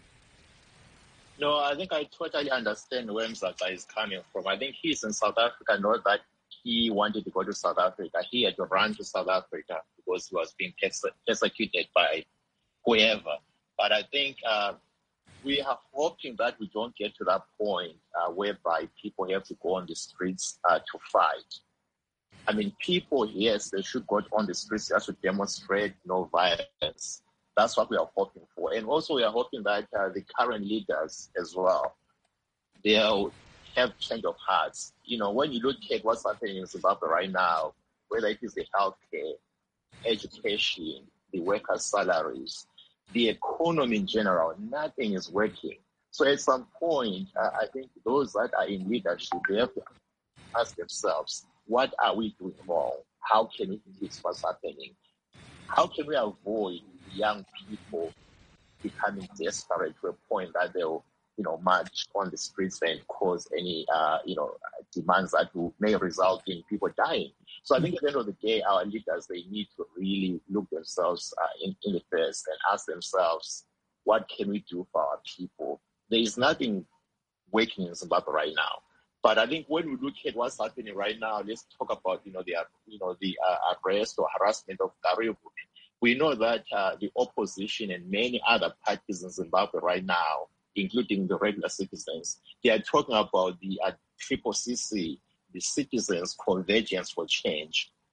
No, I think I totally understand where Mzaka is coming from. I think he's in South Africa, not that he wanted to go to South Africa. He had to run to South Africa because he was being perse- persecuted by whoever. But I think uh, we are hoping that we don't get to that point uh, whereby people have to go on the streets uh, to fight. I mean, people, yes, they should go on the streets just to demonstrate no violence. That's what we are hoping for. And also we are hoping that uh, the current leaders as well, they'll have change of hearts. You know, when you look at what's happening in Zimbabwe right now, whether it is the healthcare, education, the workers' salaries, the economy in general, nothing is working. So at some point, uh, I think those that are in leadership, they have to ask themselves, what are we doing wrong? How can we fix what's happening? How can we avoid young people becoming desperate to a point that they'll, you know, march on the streets and cause any, uh, you know, demands that will, may result in people dying? So I think at the end of the day, our leaders, they need to really look themselves uh, in, in the face and ask themselves, what can we do for our people? There is nothing working in Zimbabwe right now. But I think when we look at what's happening right now, let's talk about, you know, the, you know, the uh, arrest or harassment of Karibu. We know that uh, the opposition and many other parties in Zimbabwe right now, including the regular citizens, they are talking about the uh, Triple C C, the Citizens Convergence for Change.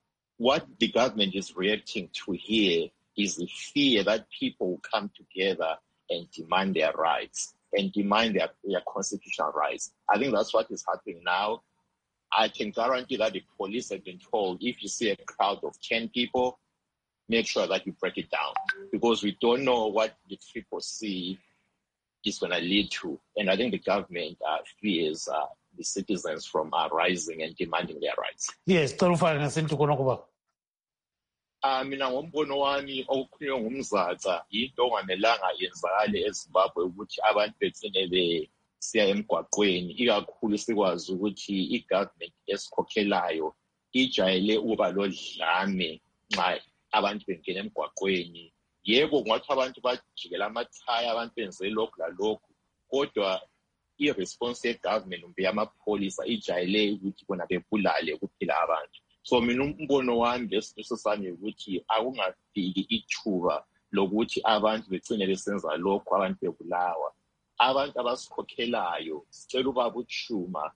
what the government is reacting to here is the fear that people will come together and demand their rights and demand their, their constitutional rights. I think that's what is happening now. I can guarantee that the police have been told, if you see a crowd of ten people, make sure that you break it down, because we don't know what the Triple C is going to lead to. And I think the government uh, fears uh, the citizens from uh, rising and demanding their rights. Yes, Torufari ngasintu khona kuba. Ah mina ngombono wami okukhulunywa ngumzaca into ongamelanga yenzakale eZimbabwe ukuthi abantu begcine besiya emgwaqweni, ikakhulu sikwazi ukuthi i-government esikhokhelayo ijayele ukuba lodlame nxa abantu bengena emgwaqweni. Yebo ngathi abantu bajikela amathaya, abantu benze lokhu lalokhu, kodwa i-response ye-government umbe yamapholisa ijayele ukuthi bona bebulale ukuphila abantu. So mina umbono wami lesifiso sami ukuthi akungafiki ithuba lokuthi abantu begcine besenza lokhu, abantu bebulawa. Abantu abasikhokhelayo sicela ubaba uTshuma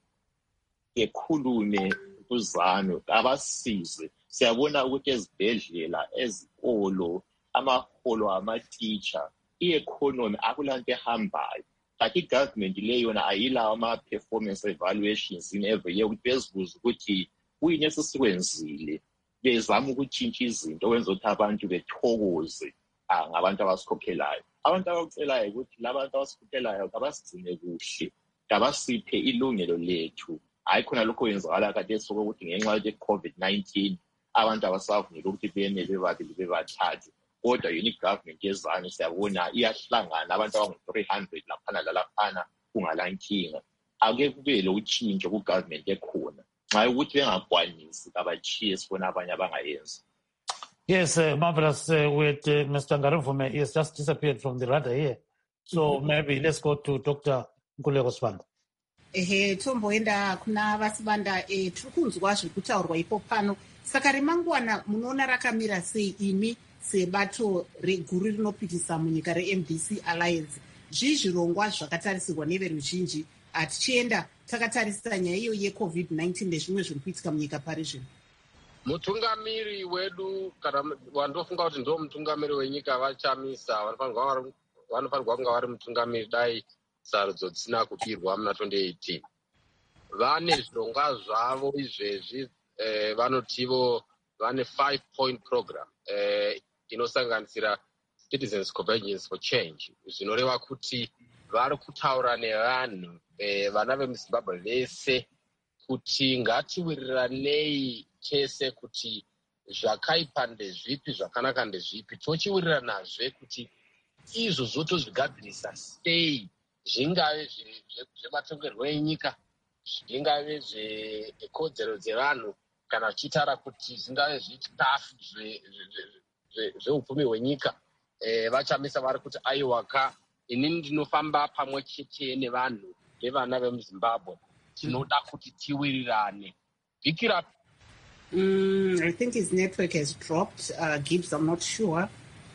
ekhulume kuzame abasize. Siyabona ukuthi ezibhedlela, ezikolo, amaholo ama-teacher, i-economy akulanto ehambayo. But i-government le yona ayilawo ama-performance evaluations in every year ukuthi bezibuze ukuthi kuyini esisikwenzile, bezama ukutshintsha izinto okwenza ukuthi abantu bethokoze ngabantu abasikhokhelayo. Abantu abakucelayo ukuthi labantu abasikhokhelayo kabasigcine kuhle, kabasiphe ilungelo lethu. Hayi khona lokho kwenzakala kade sokuthi ngenxa ye-COVID nineteen abantu abasavunyelwa ukuthi beme bebabili bebathathu. Kodwa yona i-government yezanu siyabona iyahlangana abantu abangu-three hundred laphana lalaphana kungalankinga. Ake kube lo utshintsho ku-government ekhona. Nxa ukuthi bengakwanisi abachiye sibona abanye abangayenzi. Yes, uh, marvelous. Uh, with uh, Mister Ngarivume, he has just disappeared from the radar here. So mm-hmm. maybe let's go to Doctor Nkululeko Sibanda. Ehe, tomboenda kuna Vasibanda, eh, tiri kunzwa zviri kutaurwa ipo pano. Saka remangwana munoona rakamira sei imi sebato reguru rinopikisa munyika re-M D C Alliance? Zvii zvirongwa zvakatarisirwa neveruzhinji tichienda takatarisa nyaya iyo ye-COVID nineteen nezvimwe zviri kuitika munyika pari zvino? Mutungamiri wedu kana wandofunga kuti ndo mutungamiri wenyika vachamisa vanofanirwa kunga vari mutungamiri dai sarudzo dzisina kupirwa muna twenty eighteen. Vane zvirongwa zvavo izvezvi, eh, vanotivo vane five point program eh, inosanganisira Citizens Convergence for Change, zvinoreva kuti vari kutaura nevanhu eh, vana vemuZimbabwe vese kuti ngatiwiriranei chese kuti zvakaipa ndezvipi, zvakanaka ndezvipi, tochiwiriranazve kuti izvozvo tozvigadzirisa sei, zvingave zvematongerwo enyika, zvingave zvekodzero dzevanhu, kana zvichitaura kuti zvingave zvechikafu zveupfumi hwenyika. Vachamisa vari kuti aiwaka inini ndinofamba pamwe chete nevanhu nevana vemuZimbabwe, tinoda kuti tiwirirane. Vikira Mm, I think his network has dropped. Uh, Gibbs, I'm not sure.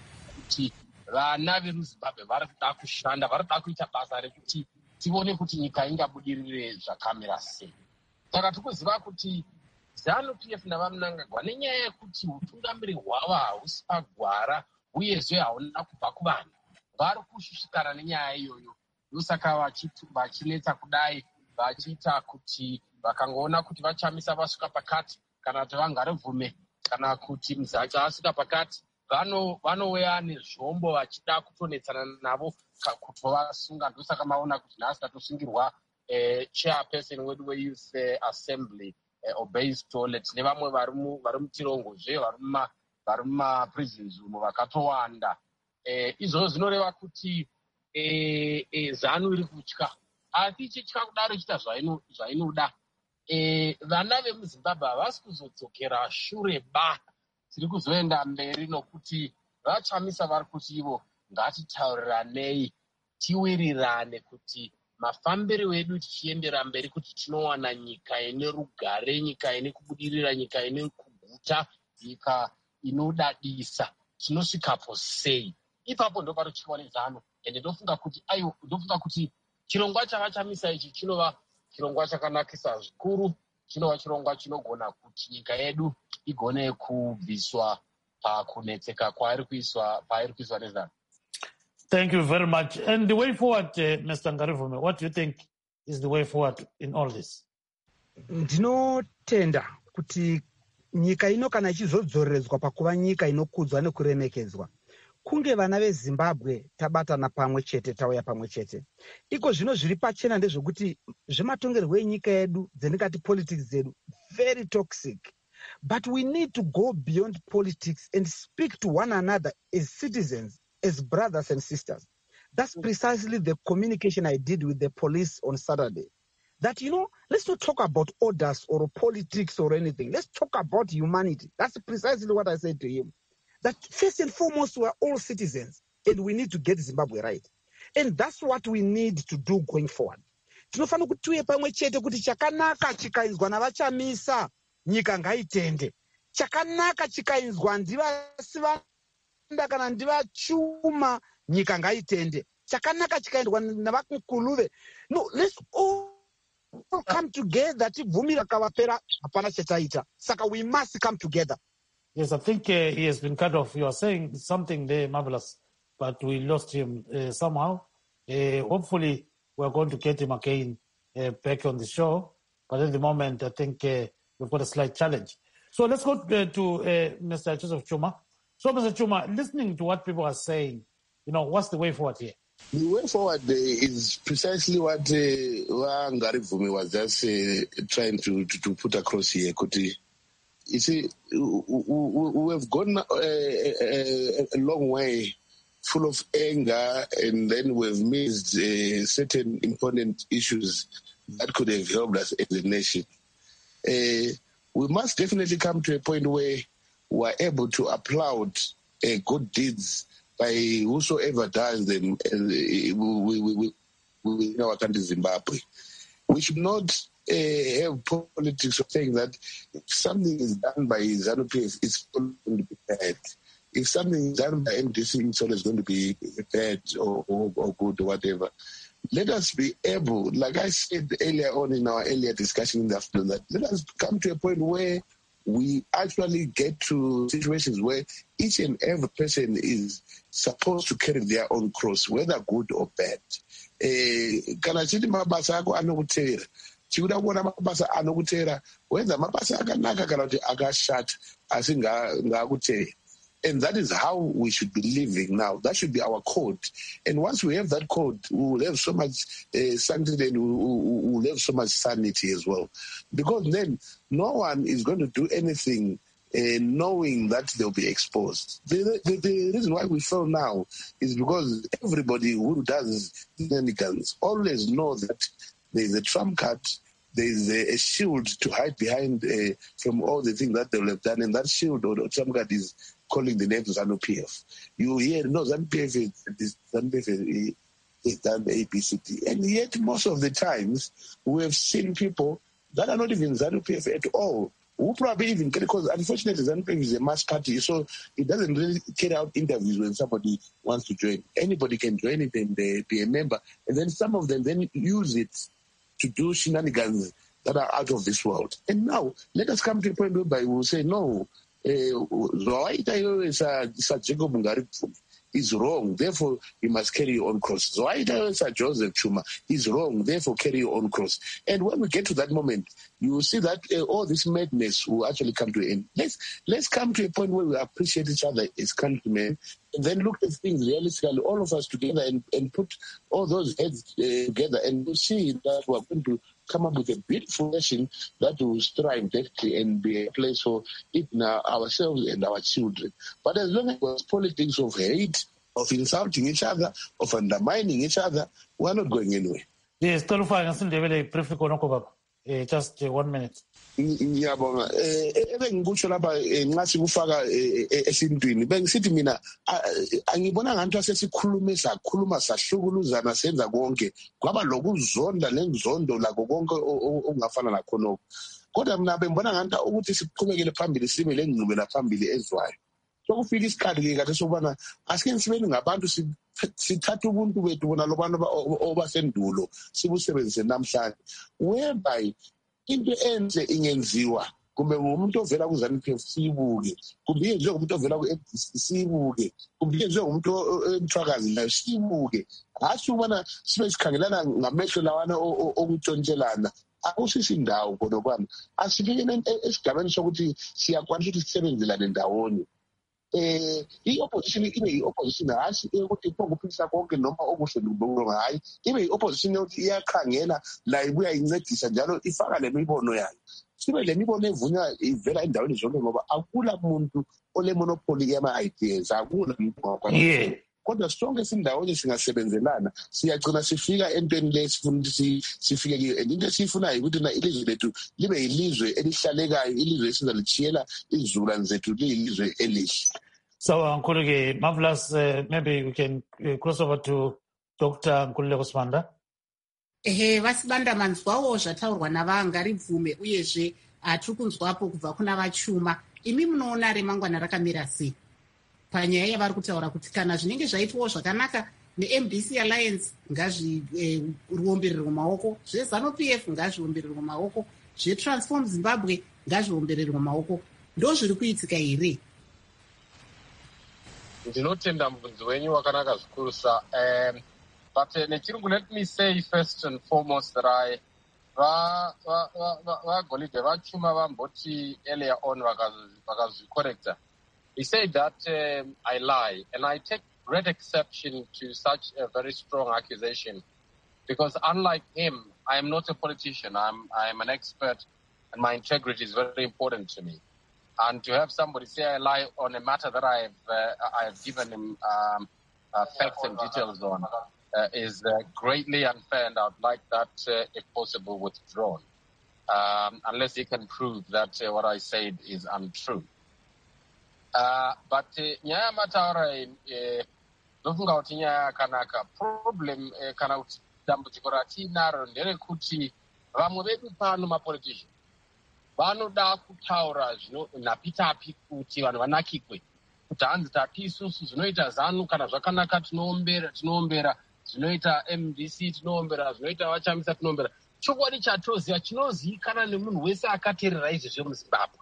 Vana vemuZimbabwe vari kuda kushanda, vari kuda kuita basa rekuti tione kuti nyika ingabudirire zvakamira sei. Saka tikuziva kuti ZANU-P F navaMnangagwa nenyaya yekuti utungamiri hwavo hausi pagwara uyezve hauna kubva kuvanhu, vari kushushikana nenyaya iyoyo. Ndosaka vachinetsa kudai, vachiita kuti vakangoona kuti vachamisa vasvika pakati, kana kuti vaNgarivume kana kuti Muzacha asvika pakati, vanouya nezvombo vachida kutonetsana navo kutovasunga. Ndosaka maona kuti nhasi tatosungirwa eh, chairperson wedu weYouth eh, Assembly eh, Obeis Toilet nevamwe vari mutirongozve vari mumaprisons umo vakatowanda. Eh, izvozvo zvinoreva kuti eh, eh, ZANU iri kutya, asi ichitya kudaro ichiita zvainoda. Eh, vana vemuZimbabwe havasi kuzodzokera shure ba, tiri kuzoenda mberi nokuti vachamisa vari kuti ivo ngatitauriranei, tiwirirane kuti mafambiro wedu tichiendera mberi kuti tinowana nyika ine rugare, nyika ine kubudirira, nyika ine kuguta, nyika inodadisa, tinosvikapo sei. Ipapo ndo pari chiwane ZANU. Ende ndofunga kuti ayo ndofunga kuti chirongwa chavachamisa ichi chinova chirongwa chakanakisa zvikuru, chinova chirongwa chinogona kuti nyika yedu igone kubviswa pakunetseka kwairi kuiswa pairi kuiswa nezano. Thank you very much. And the way forward, uh, Mister Ngarivume, what do you think is the way forward in all this? Ndinotenda kuti nyika ino kana ichizodzoreredzwa pakuva nyika inokudzwa nekuremekedzwa, kunge vana veZimbabwe tabatana pamwe chete, tauya pamwe chete. Iko zvino zviri pachena ndezvekuti zvematongerwo enyika yedu dzetingati politics dzedu very toxic. But we need to go beyond politics and speak to one another as citizens, as brothers and sisters. That's precisely the communication I did with the police on Saturday. That, you know, let's not talk about orders or politics or anything. Let's talk about humanity. That's precisely what I said to him. That first and foremost, we're all citizens and we need to get Zimbabwe right. And that's what we need to do going forward. Tinofana kuti tuye pamwe chete kuti chakanaka chikainzwa navachamisa nyika ngaitende. Chakanaka chikainzwa ndivasivanda kana ndivachuma nyika ngaitende. Chakanaka chikainzwa navakuluve. No, let's all come together. Tibvumira kavapera hapana chetaita. Saka we must come together. Yes, I think uh, he has been cut off. You are saying something there, Marvelous, but we lost him uh, somehow. Uh, hopefully, we're going to get him again uh, back on the show. But at the moment, I think uh, we've got a slight challenge. So let's go uh, to uh, Mister Joseph Chuma. So, Mister Chuma, listening to what people are saying, you know, what's the way forward here? The way forward uh, is precisely what uh, Ngarivume was just uh, trying to, to, to put across here, Kuti. You see, we have gone a, a, a long way, full of anger, and then we've missed uh, certain important issues that could have helped us as a nation. Uh, we must definitely come to a point where we're able to applaud uh, good deeds by whosoever does them uh, we, we, we, we, in our country, Zimbabwe. We should not Uh, have politics of saying that if something is done by ZANU-P F, it's going to be bad. If something is done by M D C, it's always going to be bad or, or, or good or whatever. Let us be able, like I said earlier on in our earlier discussion in the afternoon, that let us come to a point where we actually get to situations where each and every person is supposed to carry their own cross, whether good or bad. Kana chiti mabasa ako anokutera chikuda kuona mabasa anokutera wenza mabasa akanaka kana kuti akashata asi ngaakutera. And that is how we should be living now. That should be our code. And once we have that code, we will have so much uh, sanctity and we will have so much sanity as well. Because then no one is going to do anything uh, knowing that they'll be exposed. The, the, the reason why we fail now is because everybody who does shenanigans always knows that there is a trump card, there is a, a shield to hide behind uh, from all the things that they will have done. And that shield or, or trump card is calling the name ZANU-P F. You hear, no, ZANU-P F is, ZANU-P F is, is done the A B C D. And yet, most of the times, we have seen people that are not even ZANU-P F at all, who probably even, because unfortunately, ZANU-P F is a mass party, so it doesn't really carry out interviews when somebody wants to join. Anybody can join it and they be a member. And then some of them then use it to do shenanigans that are out of this world. And now, let us come to a point whereby we will say, no, Zoaita uh, Jacob Ngarivume is wrong, therefore you must carry your own cross. Zoaita Joseph Chuma is wrong, therefore carry your own cross. And when we get to that moment, you will see that uh, all this madness will actually come to an end. Let's, let's come to a point where we appreciate each other as countrymen and then look at things realistically, all of us together, and, and put all those heads uh, together, and we'll see that we're going to come up with a beautiful nation that will strive definitely and be a place for even ourselves and our children. But as long as there's politics of hate, of insulting each other, of undermining each other, we're not going anywhere. Yes, briefly, uh, just uh, one minute. Ngiyabonga eh ebengikutsho lapha nxa sikufaka esintwini bengisithi mina angibona ngathi asesikhulume sakhuluma sahlukuluzana senza konke kwaba lokuzonda lenzondo lakho konke okungafana lakhonoko kodwa mina bengibona ngathi ukuthi siqhubekele phambili sibe lengqubela phambili ezwayo sokufika isikhathi ke kathi sobana asike sibeni ngabantu sithatha ubuntu bethu bona lobantu obasendulo sibusebenzise namhlanje whereby into enhle ingenziwa kumbe umuntu ovela ku-ZANU-P F siyibuke, kumbe yenziwe ngumuntu ovela ku-M D C siyibuke, kumbe yenziwe ngumuntu emthwakazi nayo siyibuke. Hatshi ukubana sibe sikhangelana ngamehlo lawana okutshontshelana. Akusisi indawo kodwa asifikele esigabeni sokuthi siyakwanisa ukuthi sisebenzelane ndawonye. Eh i-opposition ibe i-opposition hhayi ukuthi kuphikisa konke noma okuhle nokulunga, hayi ibe i-opposition yokuthi iyakhangela la ibuya incedisa njalo ifaka le mibono yayo. Sibe le mibono evunywa ivela endaweni zonke ngoba akula muntu ole monopoly yama-ideas, akula muntu ngakwanisa. Kodwa sonke sindawonye singasebenzelana siyagcina sifika entweni le sifuna ukuthi sifike kiyo. And into esiyifunayo ukuthi na ilizwe lethu libe yilizwe elihlalekayo, ilizwe esizalichiyela izizukulwane zethu liyilizwe elihle. So Nkululeko Marvelous, uh, maybe we can uh, cross over to Doctor Nkululeko Sibanda. Ehe, Vasibanda manzwawo zvataurwa navangari bvume uyezve atiri kunzwapo kubva kuna vachuma. Imi munoona remangwana rakamira sei panyaya yavari kutaura kuti kana zvinenge zvaitwawo zvakanaka ne-M D C Alliance ngazviombererwe mumaoko, zveZANU-P F ngazviombererwe mumaoko, zveTransform Zimbabwe ngazviombererwe mumaoko, ndo zviri kuitika here? Ndinotenda mubvunzo wenyu wakanaka zvikuru sa. Um, but uh, nechirungu, let me say first and foremost that I vagolide vachuma vamboti earlier on vakazvicorrecta. He said that um, I lie, and I take great exception to such a very strong accusation, because unlike him, I am not a politician. I'm I'm an expert, and my integrity is very important to me. And to have somebody say I lie on a matter that I've uh, I've given him um, uh, facts and details on uh, is uh, greatly unfair, and I'd like that, uh, if possible, withdrawn, um, unless he can prove that uh, what I said is untrue. Uh, but nyaya mataura ndofunga kuti nyaya yakanaka. Problem kana kuti dambudziko ratinaro nderekuti vamwe vedu pano mapolitician vanoda kutaura zvinonhapitapi kuti vanhu vanakikwe, kuti hanzi tati isusu zvinoita ZANU kana zvakanaka tinoombera tinoombera, zvinoita M D C tinoombera, zvinoita vachamisa tinoombera. Chokwadi chatoziva chinozivikanwa nemunhu wese akateerera izvezvo muZimbabwe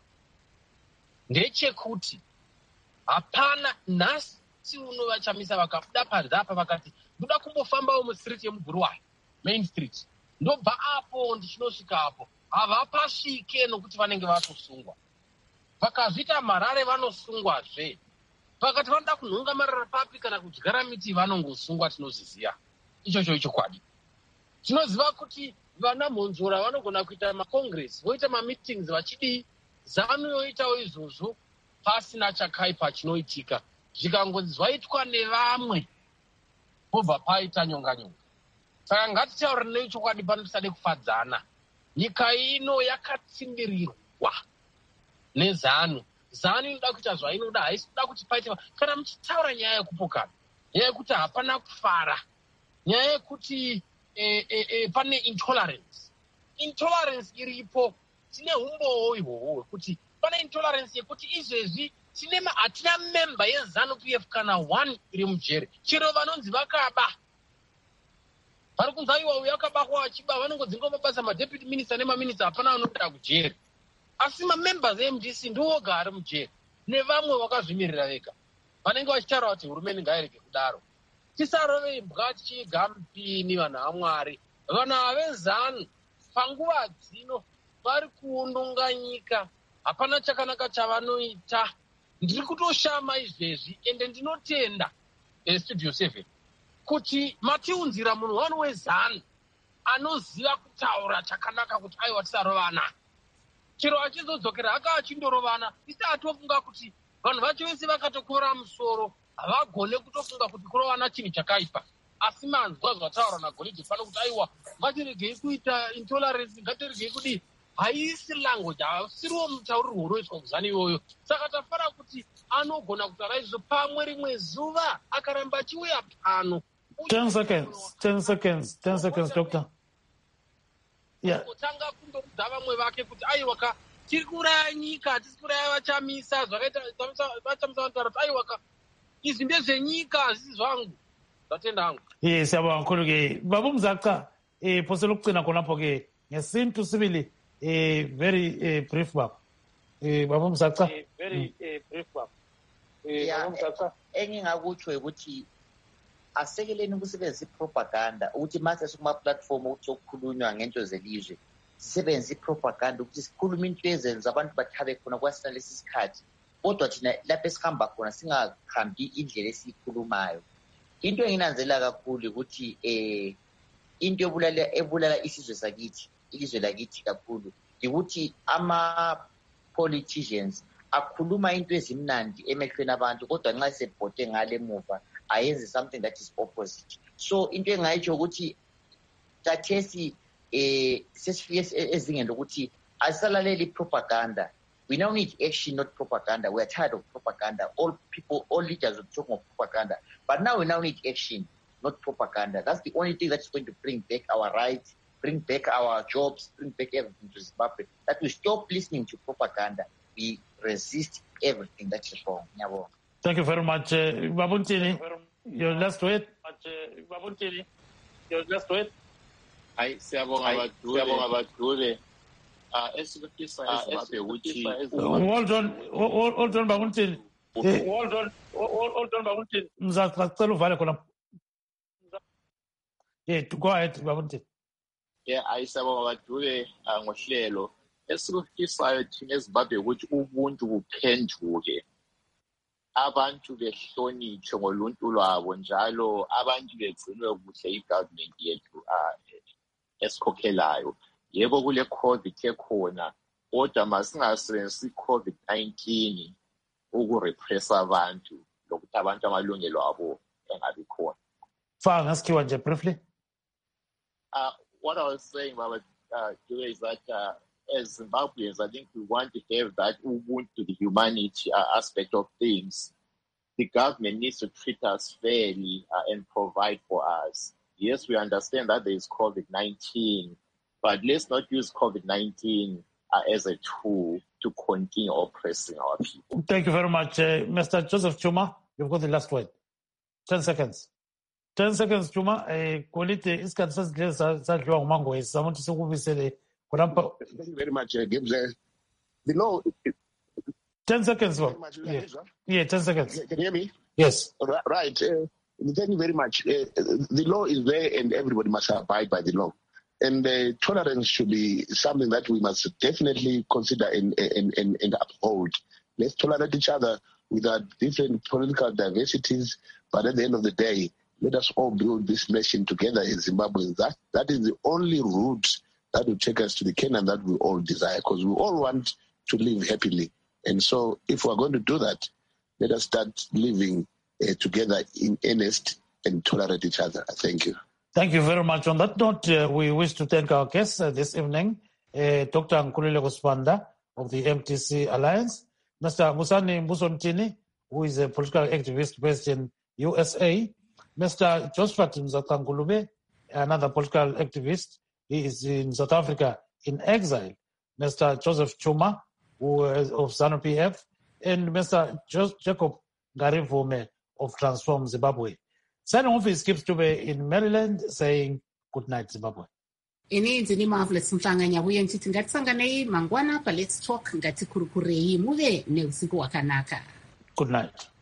ndechekuti hapana nhasi uno vachamisa vakabuda panze apa vakati ndoda kumbofambawo mustriti yemubhuruwayo, Main Street, ndobva apo ndichinosvika apo, havapasvike nokuti vanenge vatosungwa. Vakazvita marare vanosungwazve, vakati vanoda kunhonga marara papi kana kudyara miti vanongosungwa. Tinozviziva ichocho ichokwadi. Tinoziva kuti vana mhonzora vanogona kuita macongress, voita mameetings vachidii, ZANU yoitawo izvozvo pasina chakaipa chinoitika. Zvikangonzi zvaitwa nevamwe pobva paita nyonga nyonga. Saka ngatitaurire nechokwadi pano tisade kufadzana. Nyika ino yakatsimbirirwa neZANU. ZANU inoda kuita zvainoda, haisi kuda kuti paite. Kana muchitaura nyaya yekupokana, nyaya yekuti hapana kufara, nyaya yekuti e, e, e, pane intolerance. Intolerance iripo, tine umbowo ihwohwo hwekuti pane intolerance yekuti izvezvi tine hatina member yeZANU-P F kana one iri mujere, chero vanonzi vakaba vari kunzi aiwa uyo akabakwa achiba, vanongodzinga mabasa madeputy minister nemaminista, hapana vanoenda kujere. Asi mamembers e-M D C ndiwoga ari mujere, nevamwe vakazvimirira vega vanenge vachitaura kuti hurumende ngairege kudaro. Tisarove imbwa tichiga mupini, vanhu vaMwari. Vanhu vavezANU panguva dzino vari kuundunga nyika, hapana chakanaka chavanoita. Ndiri kutoshama izvezvi, ende ndinotenda eStudio seven kuti matiunzira munhu wanu weZANU anoziva kutaura chakanaka kuti aiwa tisarovana. Chero achizodzokera haka achindorovana, tisati tofunga kuti vanhu vacho vese vakatokora musoro havagone kutofunga kuti kurovana chinhu chakaipa. Asi manzwa zvataura naGolide pano kuti aiwa ngatiregei kuita intolerance, ngatiregei kudii. Haisi language, hausiriwo mutaurirwo unoitwa kuZANU iyoyo. Saka tafara kuti anogona kutaura izvo pamwe rimwe zuva akaramba achiuya pano. ten seconds, ten seconds, ten seconds, doctor. Yeah. Kutanga kundoudza vamwe vake kuti aiwaka tiri kuraya nyika, hatisi kuraya vachamisa, zvakaita vachamisa vanotaura kuti aiwaka izvi ndezvenyika, hazisi zvangu. Ndatenda hangu. Yes, yabonga kakhulu ke. Baba uMzaka, eh phose lokugcina khonapho ke ngesintu sibili a very uh, brief bab. Baba Msatsa. A very uh, brief bab. Yeah, engingakutsho ukuthi asekeleni ukusebenzisa propaganda ukuthi mase sukuma platform ukuthi okukhulunywa ngento zelizwe sisebenzisa propaganda ukuthi sikhuluma into ezenza abantu bathabe khona kwasina lesi sikhathi kodwa thina lapha esihamba khona singakhambi indlela esikhulumayo. Into enginanzela kakhulu ukuthi eh into ebulala ebulala isizwe sakithi ilizwe lakithi kakhulu ukuthi ama politicians akhuluma into ezimnandi emehlweni abantu kodwa nxa sebhote ngale muva ayenze something that is opposite. So into engayitsho ukuthi kathesi eh sesifike ezingeni lokuthi asisalaleli propaganda. We now need action, not propaganda. We are tired of propaganda. All people, all leaders are talking of propaganda. But now we now need action, not propaganda. That's the only thing that's going to bring back our rights, bring back our jobs, bring back everything to Zimbabwe. That we stop listening to propaganda. We resist everything that is wrong. Thank you very much. Uh, Babuntini, your last word. Babuntini, your last word. I say about Badule. Uh, hold on, hold on, Babuntini. Hold on, hold on, Babuntini. Mzakacela uvale khona. Yeah, go ahead, Babuntini. Yeah, I say about Badule ngohlelo. Esikufisayo thina eZimbabwe ukuthi ubuntu buphenduke. Abantu behlonitshwe ngoluntu lwabo njalo abantu begcinwe kuhle igovernment yethu esikhokhelayo. Yebo kule COVID ekhona kodwa masingasebenzisi iCovid nineteen ukurepressa abantu lokuthi abantu amalungelo abo engabi khona. Fine, ask you nje briefly. Uh, what I was saying about uh, is that uh, as Zimbabweans, I think we want to have that ubuntu, the humanity uh, aspect of things. The government needs to treat us fairly uh, and provide for us. Yes, we understand that there is COVID nineteen, but let's not use COVID nineteen uh, as a tool to continue oppressing our people. Thank you very much. Uh, Mister Joseph Chuma, you've got the last word. Ten seconds. Ten seconds, Chuma. Quality is considered as a mango. I want to say, thank you very much, uh, Gibbs. Uh, the law. Ten seconds, Bob. Yeah. yeah, ten seconds. Can you hear me? Yes. Right. Uh, thank you very much. Uh, the law is there and everybody must abide by the law. And uh, tolerance should be something that we must definitely consider and, and, and, and uphold. Let's tolerate each other with our different political diversities, but at the end of the day, let us all build this nation together in Zimbabwe. That, that is the only route that will take us to the Canaan that we all desire, because we all want to live happily. And so if we're going to do that, let us start living uh, together in earnest and tolerate each other. Thank you. Thank you very much. On that note, uh, we wish to thank our guests uh, this evening, uh, Doctor Nkululeko Sibanda of the M T C Alliance, Mister Musani Mbusomtini, who is a political activist based in U S A, Mister Josephat Mzakangulube, another political activist. He is in South Africa in exile. Mister Joseph Chuma, who is of ZANU P F, and Mister Jo- Jacob Ngarivume of Transform Zimbabwe. Signing off is Skip Stube in Maryland saying good night, Zimbabwe. Ini ndini Marvelous Mhlanganya uye nchiti ngatisanganei mangwana pa Let's Talk ngatikurukirei muve neusiku wakanaka. Good night.